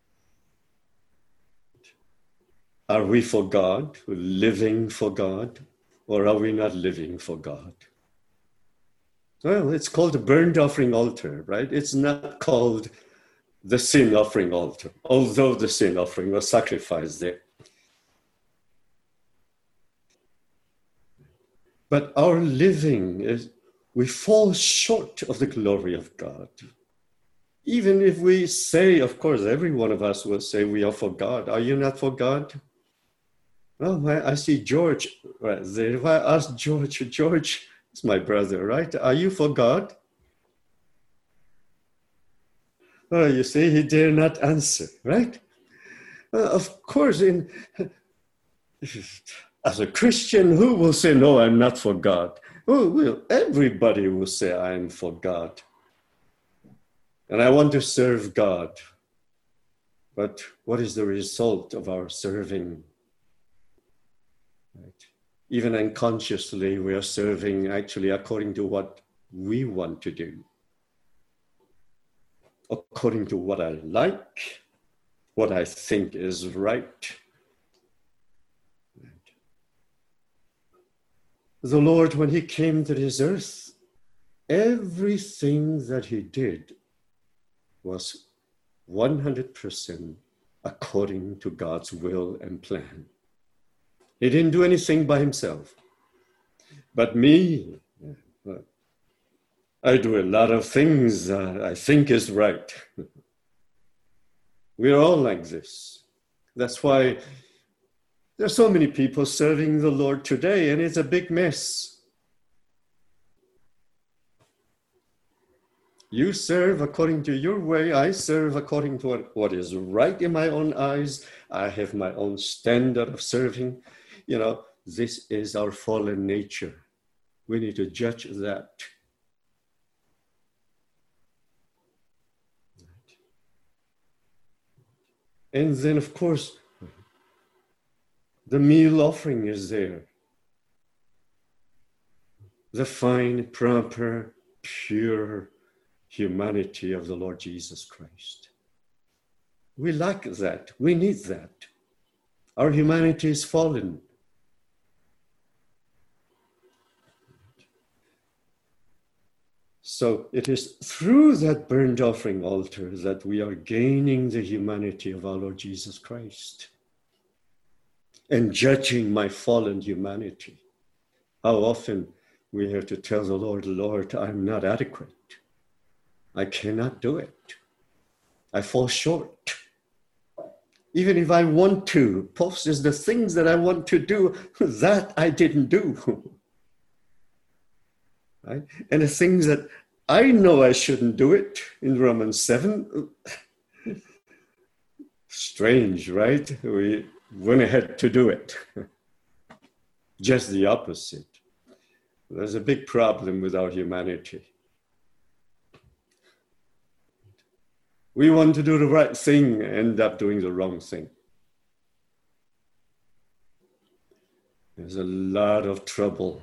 Are we for God, living for God, or are we not living for God? Well, it's called the burnt offering altar, right? It's not called the sin offering altar, although the sin offering was sacrificed there. But our living is, we fall short of the glory of God. Even if we say, of course, every one of us will say we are for God. Are you not for God? Well, I see George right there. If I ask George, George is my brother, right? Are you for God? Oh, you see, he dare not answer, right? Uh, of course, in as a Christian, who will say, no, I'm not for God? Oh, well, everybody will say, I'm for God. And I want to serve God. But what is the result of our serving? Right? Even unconsciously, we are serving actually according to what we want to do. According to what I like, what I think is right. The Lord, when he came to this earth, everything that he did was one hundred percent according to God's will and plan. He didn't do anything by himself. But me, I do a lot of things uh, I think is right. We're all like this. That's why there's so many people serving the Lord today, and it's a big mess. You serve according to your way. I serve according to what, what is right in my own eyes. I have my own standard of serving. You know, this is our fallen nature. We need to judge that. And then, of course, the meal offering is there. The fine, proper, pure humanity of the Lord Jesus Christ. We lack that. We need that. Our humanity is fallen. So it is through that burnt offering altar that we are gaining the humanity of our Lord Jesus Christ and judging my fallen humanity. How often we have to tell the Lord, Lord, I'm not adequate. I cannot do it. I fall short. Even if I want to, Paul says the things that I want to do, that I didn't do. Right? And the things that I know I shouldn't do it in Romans seven. Strange, right? We went ahead to do it. Just the opposite. There's a big problem with our humanity. We want to do the right thing, end up doing the wrong thing. There's a lot of trouble.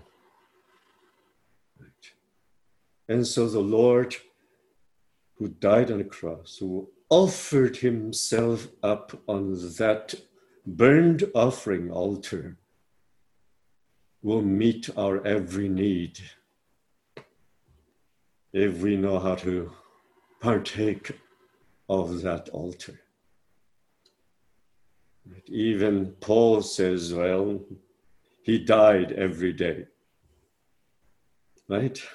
And so the Lord, who died on the cross, who offered himself up on that burnt offering altar, will meet our every need if we know how to partake of that altar. Even Paul says, well, he died every day, right?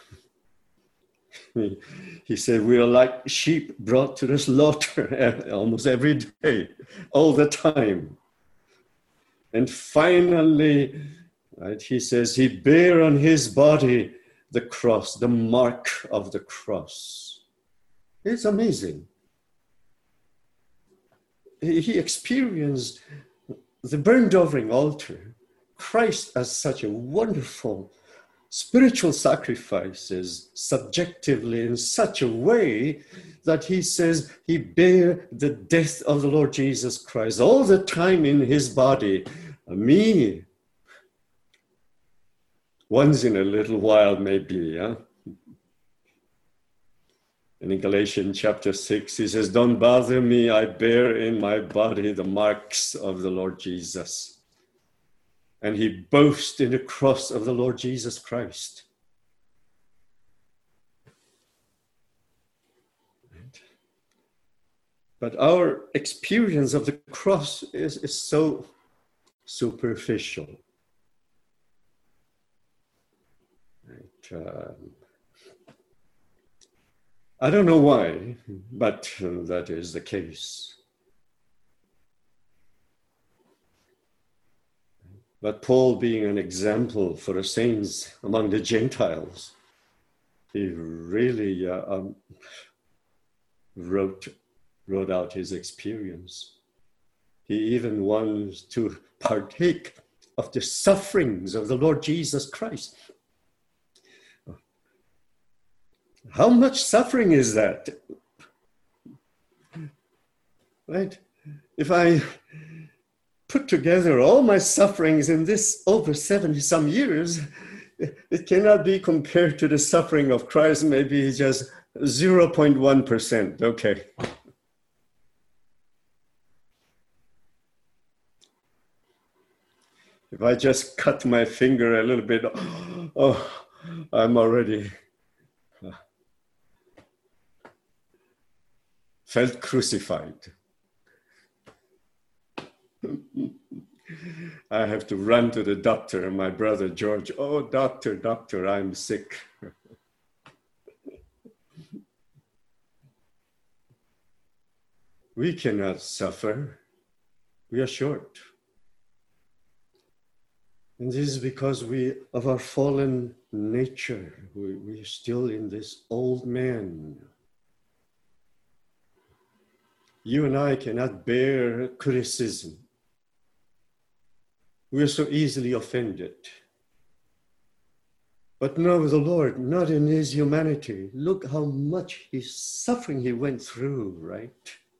He said, we are like sheep brought to the slaughter almost every day, all the time. And finally, right, he says, he bare on his body the cross, the mark of the cross. It's amazing. He experienced the burnt offering altar, Christ as such a wonderful spiritual sacrifices subjectively in such a way that he says he bare the death of the Lord Jesus Christ all the time in his body. Me, once in a little while maybe, yeah? And in Galatians chapter six, he says, don't bother me, I bear in my body the marks of the Lord Jesus. And he boasts in the cross of the Lord Jesus Christ. But our experience of the cross is, is so superficial. Right? Um, I don't know why, but uh, that is the case. But Paul, being an example for the saints among the Gentiles, he really uh, um, wrote, wrote out his experience. He even wants to partake of the sufferings of the Lord Jesus Christ. How much suffering is that? Right? If I put together all my sufferings in this over seventy some years, it cannot be compared to the suffering of Christ, maybe just zero point one percent. Okay. If I just cut my finger a little bit, oh, I'm already felt crucified. I have to run to the doctor, and my brother George, oh, doctor, doctor, I'm sick. We cannot suffer. We are short. And this is because we, of our fallen nature, we, we are still in this old man. You and I cannot bear criticism. We are so easily offended. But no, the Lord, not in his humanity. Look how much his suffering he went through, right?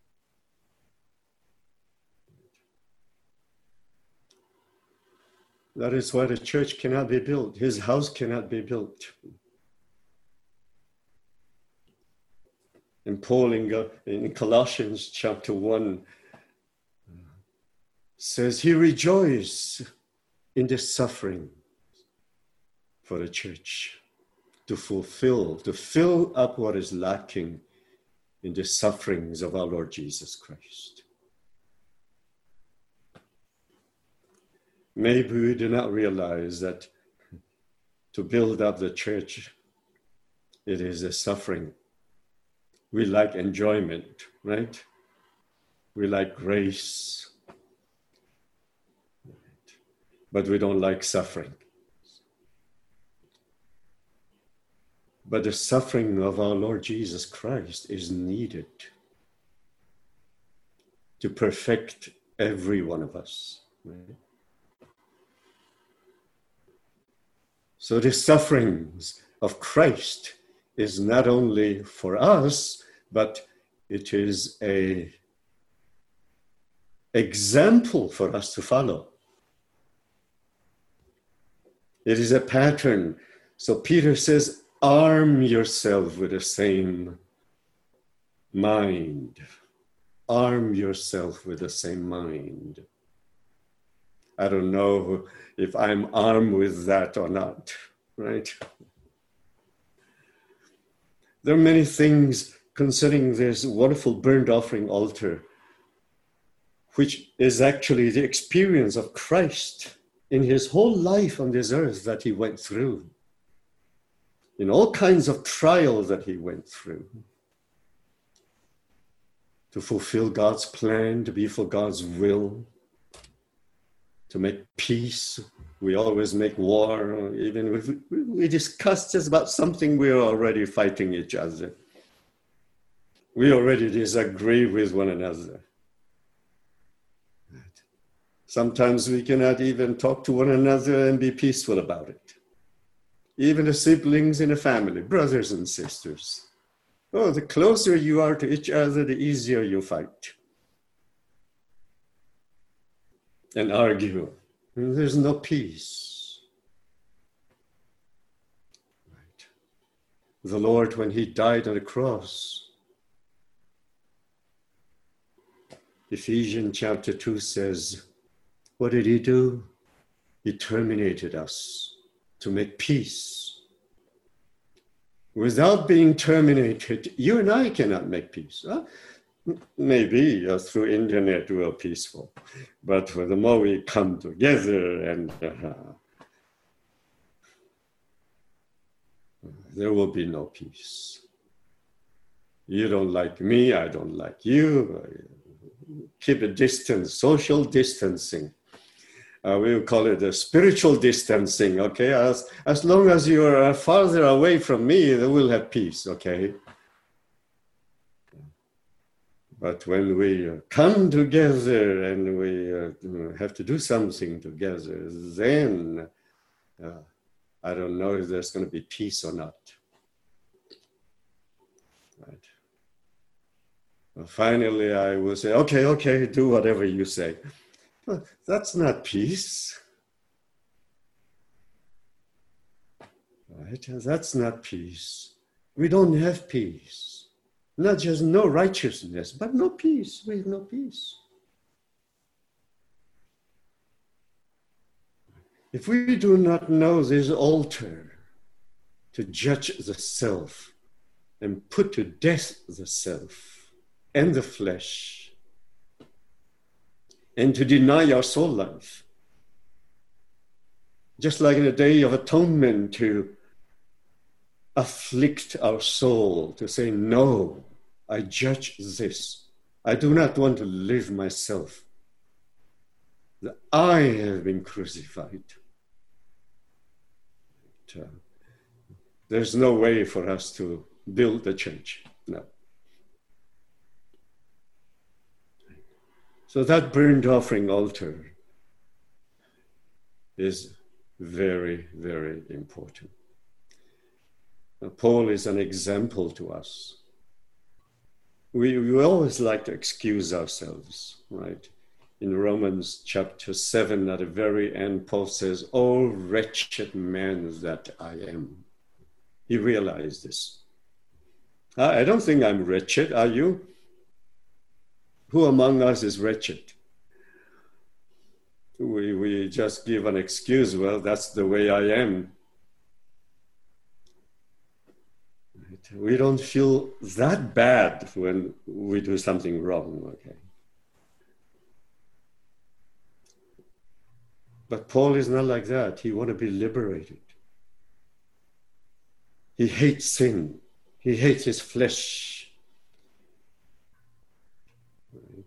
That is why the church cannot be built. His house cannot be built. And Paul in, in Colossians chapter one says he rejoiced in the suffering for the church to fulfill, to fill up what is lacking in the sufferings of our Lord Jesus Christ. Maybe we do not realize that to build up the church, it is a suffering. We like enjoyment, right? We like grace, but we don't like suffering. But the suffering of our Lord Jesus Christ is needed to perfect every one of us, right? So the sufferings of Christ is not only for us, but it is a example for us to follow. It is a pattern. So Peter says, arm yourself with the same mind. Arm yourself with the same mind. I don't know if I'm armed with that or not, right? There are many things concerning this wonderful burnt offering altar, which is actually the experience of Christ in his whole life on this earth that he went through, in all kinds of trials that he went through, to fulfill God's plan, to be for God's will, to make peace. We always make war. Even if we discuss just about something, we're already fighting each other. We already disagree with one another. Sometimes we cannot even talk to one another and be peaceful about it. Even the siblings in a family, brothers and sisters. Oh, the closer you are to each other, the easier you fight and argue. And there's no peace. Right. The Lord, when he died on the cross, Ephesians chapter two says, what did he do? He terminated us to make peace. Without being terminated, you and I cannot make peace. Huh? Maybe uh, through internet we're peaceful, but the more we come together, and uh, there will be no peace. You don't like me, I don't like you. Keep a distance, social distancing. Uh, we will call it a spiritual distancing, okay? As, as long as you are farther away from me, then we'll have peace, okay? But when we come together and we uh, have to do something together, then uh, I don't know if there's going to be peace or not. Right. Well, finally, I will say, okay, okay, do whatever you say. Well, that's not peace. Right? That's not peace. We don't have peace. Not just no righteousness, but no peace. We have no peace. If we do not know this altar to judge the self and put to death the self and the flesh and to deny our soul life, just like in the Day of Atonement, to afflict our soul, to say, no, I judge this. I do not want to live myself. I have been crucified. But, uh, there's no way for us to build the church. No. So that burnt offering altar is very, very important. Now, Paul is an example to us. We, we always like to excuse ourselves, right? In Romans chapter seven, at the very end, Paul says, "Oh, wretched man that I am." He realized this. I don't think I'm wretched, are you? Who among us is wretched? We, we just give an excuse, well, that's the way I am. We don't feel that bad when we do something wrong, okay? But Paul is not like that. He wants to be liberated. He hates sin. He hates his flesh. Right.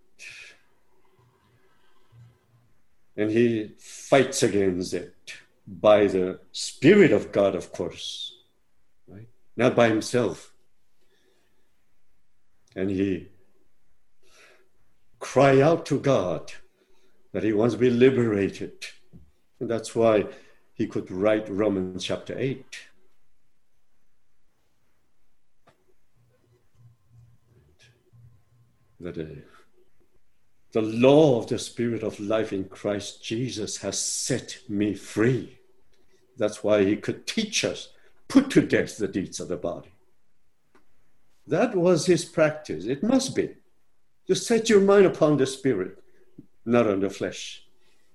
And he fights against it by the Spirit of God, of course, right? Not by himself. And he cries out to God that he wants to be liberated. And that's why he could write Romans chapter eight. That uh, the law of the Spirit of life in Christ Jesus has set me free. That's why he could teach us, put to death the deeds of the body. That was his practice. It must be. To set your mind upon the Spirit, not on the flesh.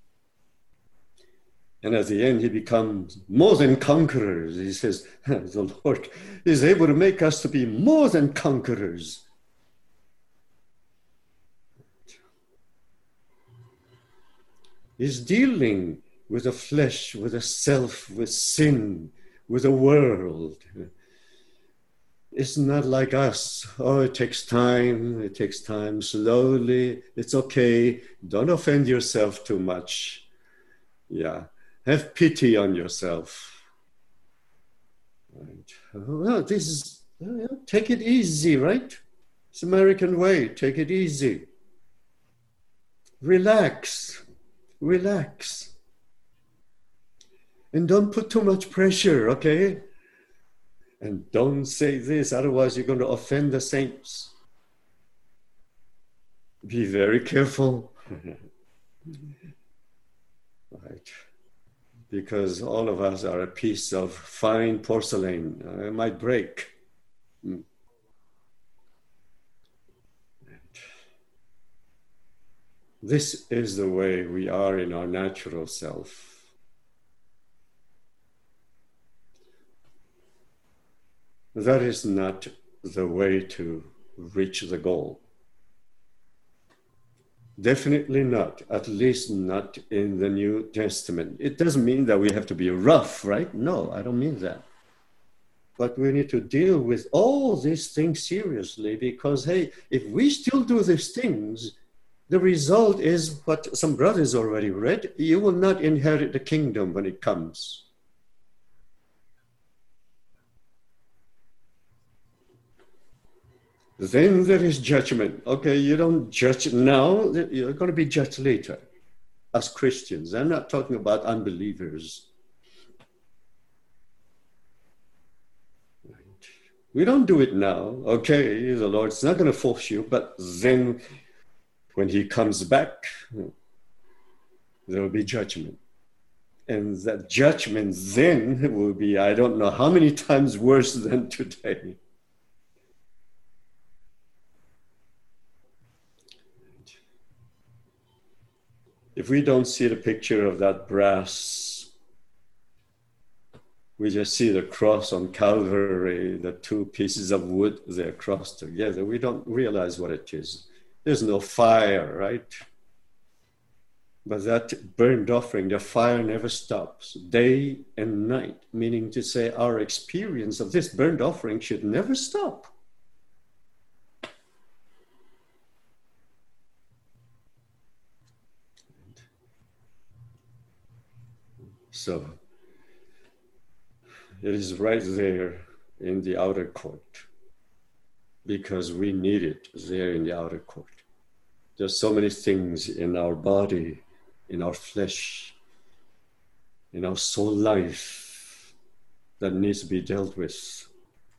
And at the end, he becomes more than conquerors. He says, the Lord is able to make us to be more than conquerors. He's dealing with the flesh, with the self, with sin, with the world. It's not like us. Oh, it takes time. It takes time. Slowly. It's okay. Don't offend yourself too much. Yeah. Have pity on yourself. Right. Well, this is, take it easy, right? It's the American way. Take it easy. Relax. Relax. And don't put too much pressure, okay? And don't say this, otherwise you're going to offend the saints. Be very careful. Right. Because all of us are a piece of fine porcelain. Uh, it might break. Mm. This is the way we are in our natural self. That is not the way to reach the goal. Definitely not, at least not in the New Testament. It doesn't mean that we have to be rough, right? No, I don't mean that. But we need to deal with all these things seriously because, hey, if we still do these things, the result is what some brothers already read. You will not inherit the kingdom when it comes. Then there is judgment. Okay, you don't judge now, you're going to be judged later. As Christians, I'm not talking about unbelievers. Right. We don't do it now. Okay, the Lord's not going to force you, but then when he comes back, there will be judgment. And that judgment then will be, I don't know how many times worse than today. If we don't see the picture of that brass, we just see the cross on Calvary, the two pieces of wood, they're crossed together. We don't realize what it is. There's no fire, right? But that burnt offering, the fire never stops, day and night, meaning to say our experience of this burnt offering should never stop. So, it is right there in the outer court because we need it there in the outer court. There's so many things in our body, in our flesh, in our soul life that needs to be dealt with.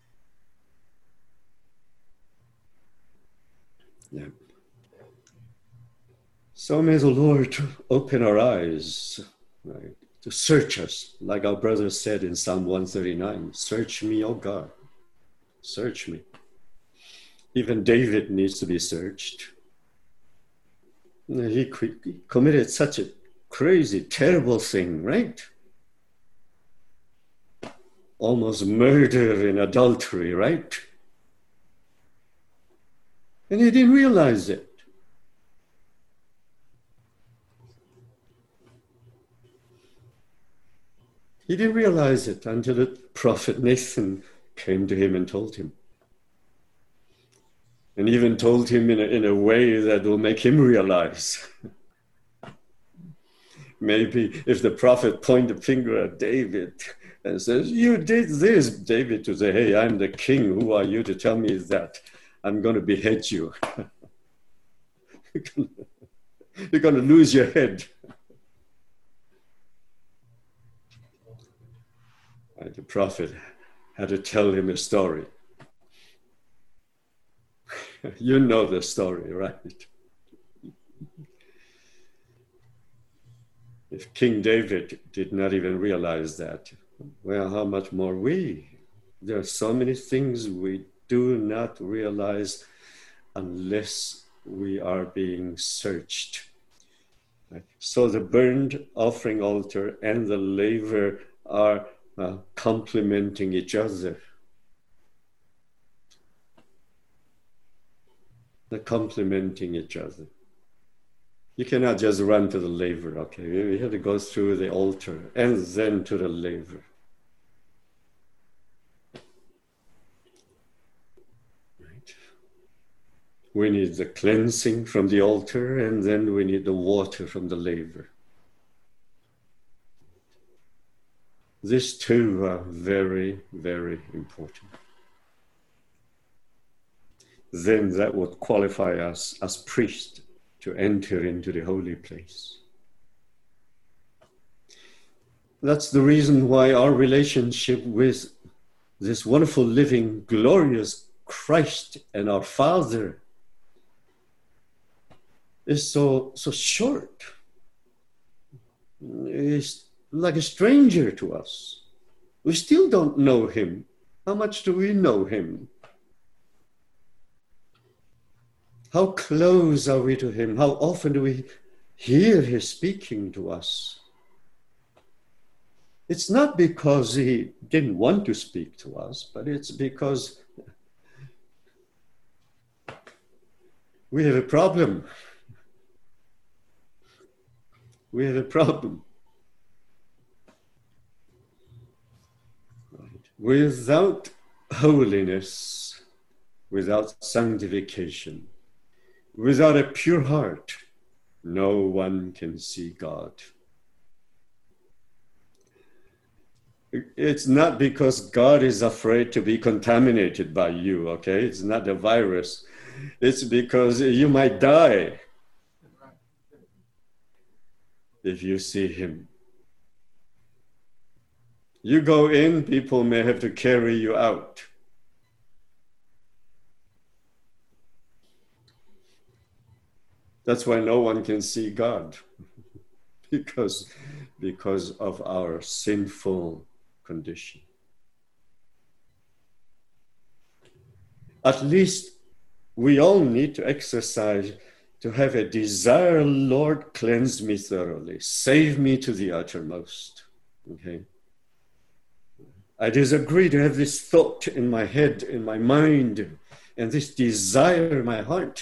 Yeah. So may the Lord open our eyes, right? To search us, like our brother said in Psalm one thirty-nine, search me, O God, search me. Even David needs to be searched. He committed such a crazy, terrible thing, right? Almost murder and adultery, right? And he didn't realize it. He didn't realize it until the prophet Nathan came to him and told him. And even told him in a, in a way that will make him realize. Maybe if the prophet pointed the finger at David and says, you did this, David to say, hey, I'm the king. Who are you to tell me that? I'm going to behead you. You're going to lose your head. And the prophet had to tell him a story. You know the story, right? If King David did not even realize that, well, how much more we? There are so many things we do not realize unless we are being searched. Right? So the burnt offering altar and the laver are uh, complementing each other. They're complementing each other. You cannot just run to the laver, okay? You have to go through the altar and then to the laver. Right. We need the cleansing from the altar, and then we need the water from the laver. These two are very, very important. Then that would qualify us as priests to enter into the holy place. That's the reason why our relationship with this wonderful, living, glorious Christ and our Father is so, so short. It's like a stranger to us. We still don't know him. How much do we know him? How close are we to him? How often do we hear his speaking to us? It's not because he didn't want to speak to us, but it's because we have a problem. We have a problem. Right. Without holiness, without sanctification, without a pure heart, no one can see God. It's not because God is afraid to be contaminated by you, okay? It's not a virus. It's because you might die if you see him. You go in, people may have to carry you out. That's why no one can see God, because, because of our sinful condition. At least we all need to exercise to have a desire, Lord, cleanse me thoroughly, save me to the uttermost. Okay? I disagree to have this thought in my head, in my mind, and this desire in my heart.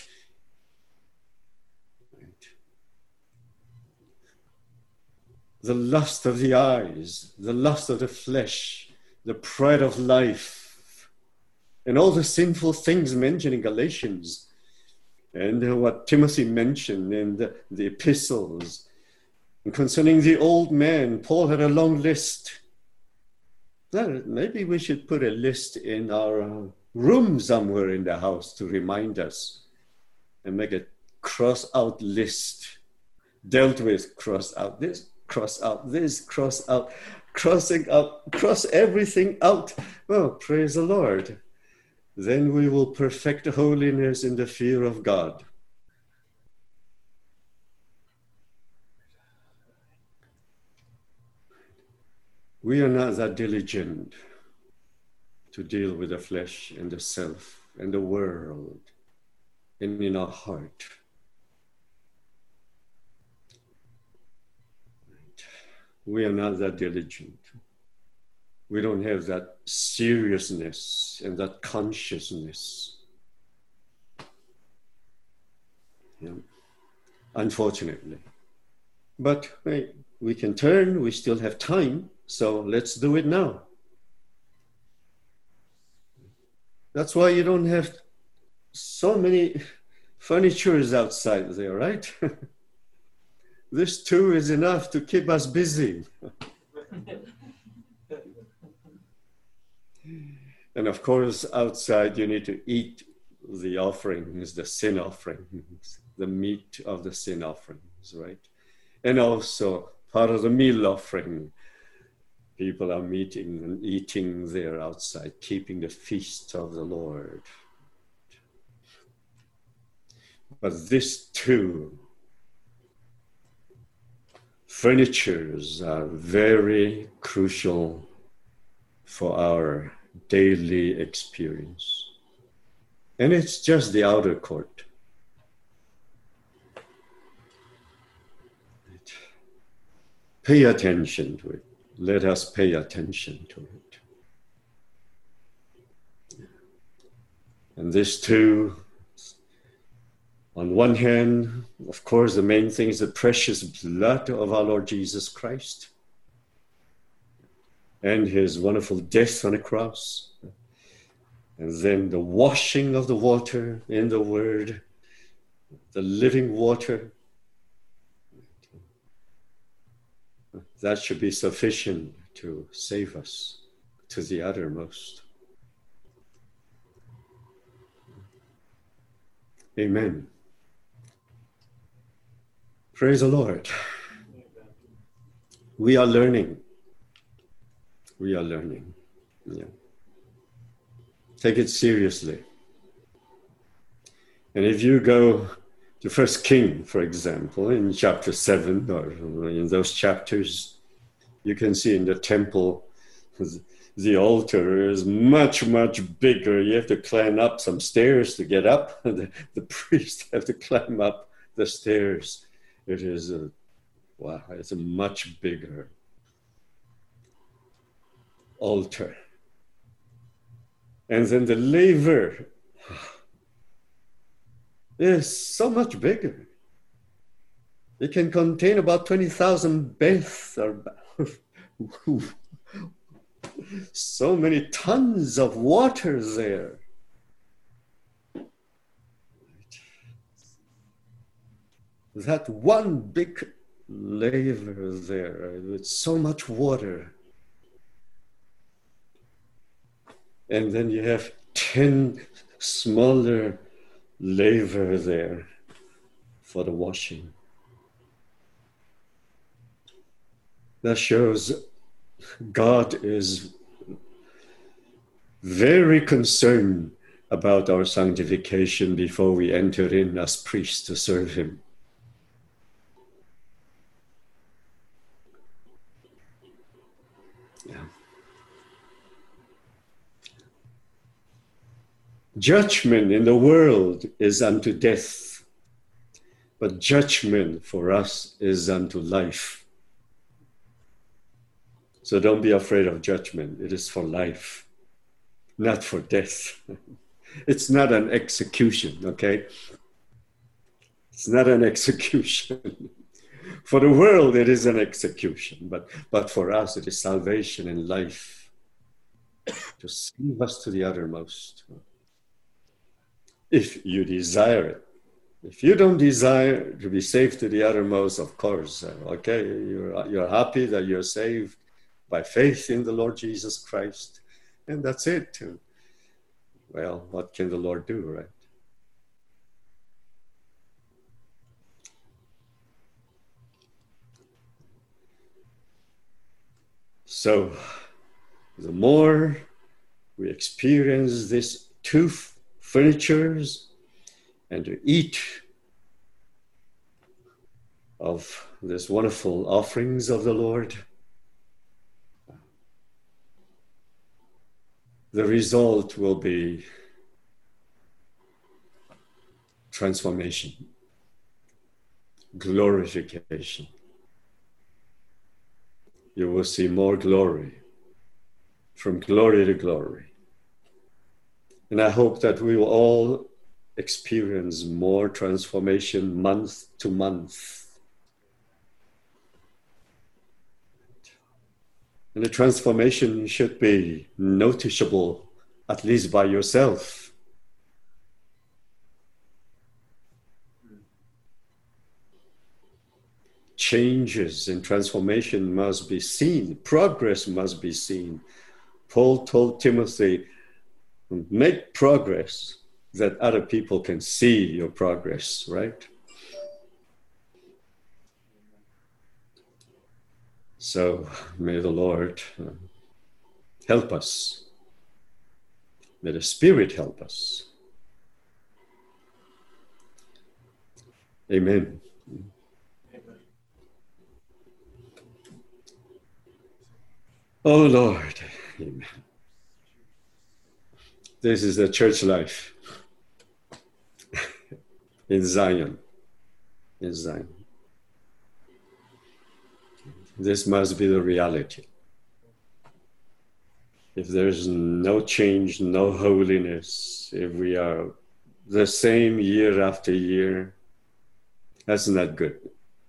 The lust of the eyes, the lust of the flesh, the pride of life, and all the sinful things mentioned in Galatians, and what Timothy mentioned in the, the epistles. And concerning the old man, Paul had a long list. Well, maybe we should put a list in our room somewhere in the house to remind us, and make a cross-out list, dealt with, cross out this, cross out this, cross out, crossing out, cross everything out. Oh, praise the Lord. Then we will perfect holiness in the fear of God. We are not that diligent to deal with the flesh and the self and the world and in our heart. We are not that diligent. We don't have that seriousness and that consciousness. Yeah. Unfortunately. But hey, we can turn, we still have time, so let's do it now. That's why you don't have so many furnitures outside there, right? This too is enough to keep us busy. And of course, outside you need to eat the offerings, the sin offerings, the meat of the sin offerings, right? And also part of the meal offering, People are meeting and eating there outside, keeping the feast of the Lord. But this too, furnitures are very crucial for our daily experience. And it's just the outer court. Pay attention to it. Let us pay attention to it. And this too, on one hand, of course, the main thing is the precious blood of our Lord Jesus Christ and his wonderful death on the cross. And then the washing of the water in the Word, the living water. That should be sufficient to save us to the uttermost. Amen. Praise the Lord. We are learning. We are learning. Yeah. Take it seriously. And if you go to First King, for example, in chapter seven, or in those chapters, you can see in the temple, the altar is much, much bigger. You have to climb up some stairs to get up. The, the priests have to climb up the stairs. It is a, wow, it's a much bigger altar. And then the laver is so much bigger. It can contain about twenty thousand beth, or so many tons of water there. That one big laver there with so much water. And then you have ten smaller laver there for the washing. That shows God is very concerned about our sanctification before we enter in as priests to serve him. Yeah. Judgment in the world is unto death, but judgment for us is unto life. So don't be afraid of judgment. It is for life, not for death. It's not an execution, okay? It's not an execution. For the world, it is an execution, but, but for us, it is salvation and life to save us to the uttermost. If you desire it. If you don't desire to be saved to the uttermost, of course, okay, you're, you're happy that you're saved by faith in the Lord Jesus Christ, and that's it. Well, what can the Lord do, right? So, the more we experience this two furnitures and to eat of these wonderful offerings of the Lord, the result will be transformation, glorification. You will see more glory, from glory to glory. And I hope that we will all experience more transformation month to month. And the transformation should be noticeable, at least by yourself. Changes and transformation must be seen. Progress must be seen. Paul told Timothy, make progress that other people can see your progress, right? So may the Lord uh, help us. May the Spirit help us. Amen. Oh Lord, amen. This is the church life in Zion. In Zion. This must be the reality. If there's no change, no holiness, if we are the same year after year, that's not good.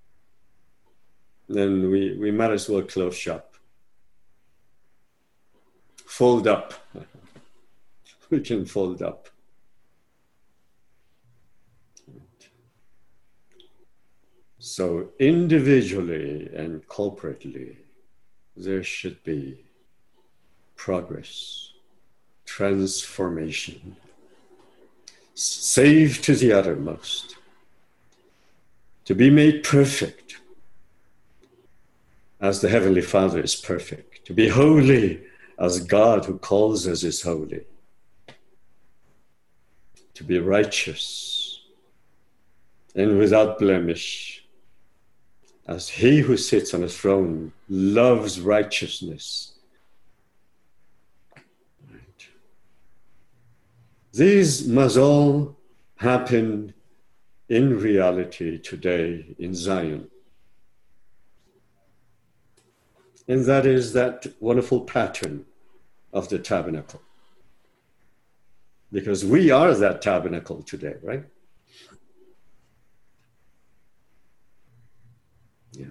Then we, we might as well close shop. Fold up. We can fold up. So individually and corporately, there should be progress, transformation, saved to the uttermost, to be made perfect as the Heavenly Father is perfect, to be holy as God who calls us is holy, to be righteous and without blemish, as He who sits on a throne loves righteousness. Right. These must all happen in reality today in Zion. And that is that wonderful pattern of the tabernacle. Because we are that tabernacle today, right? Yeah.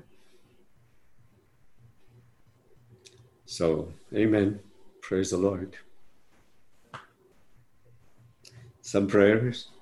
So, amen. Praise the Lord. Some prayers.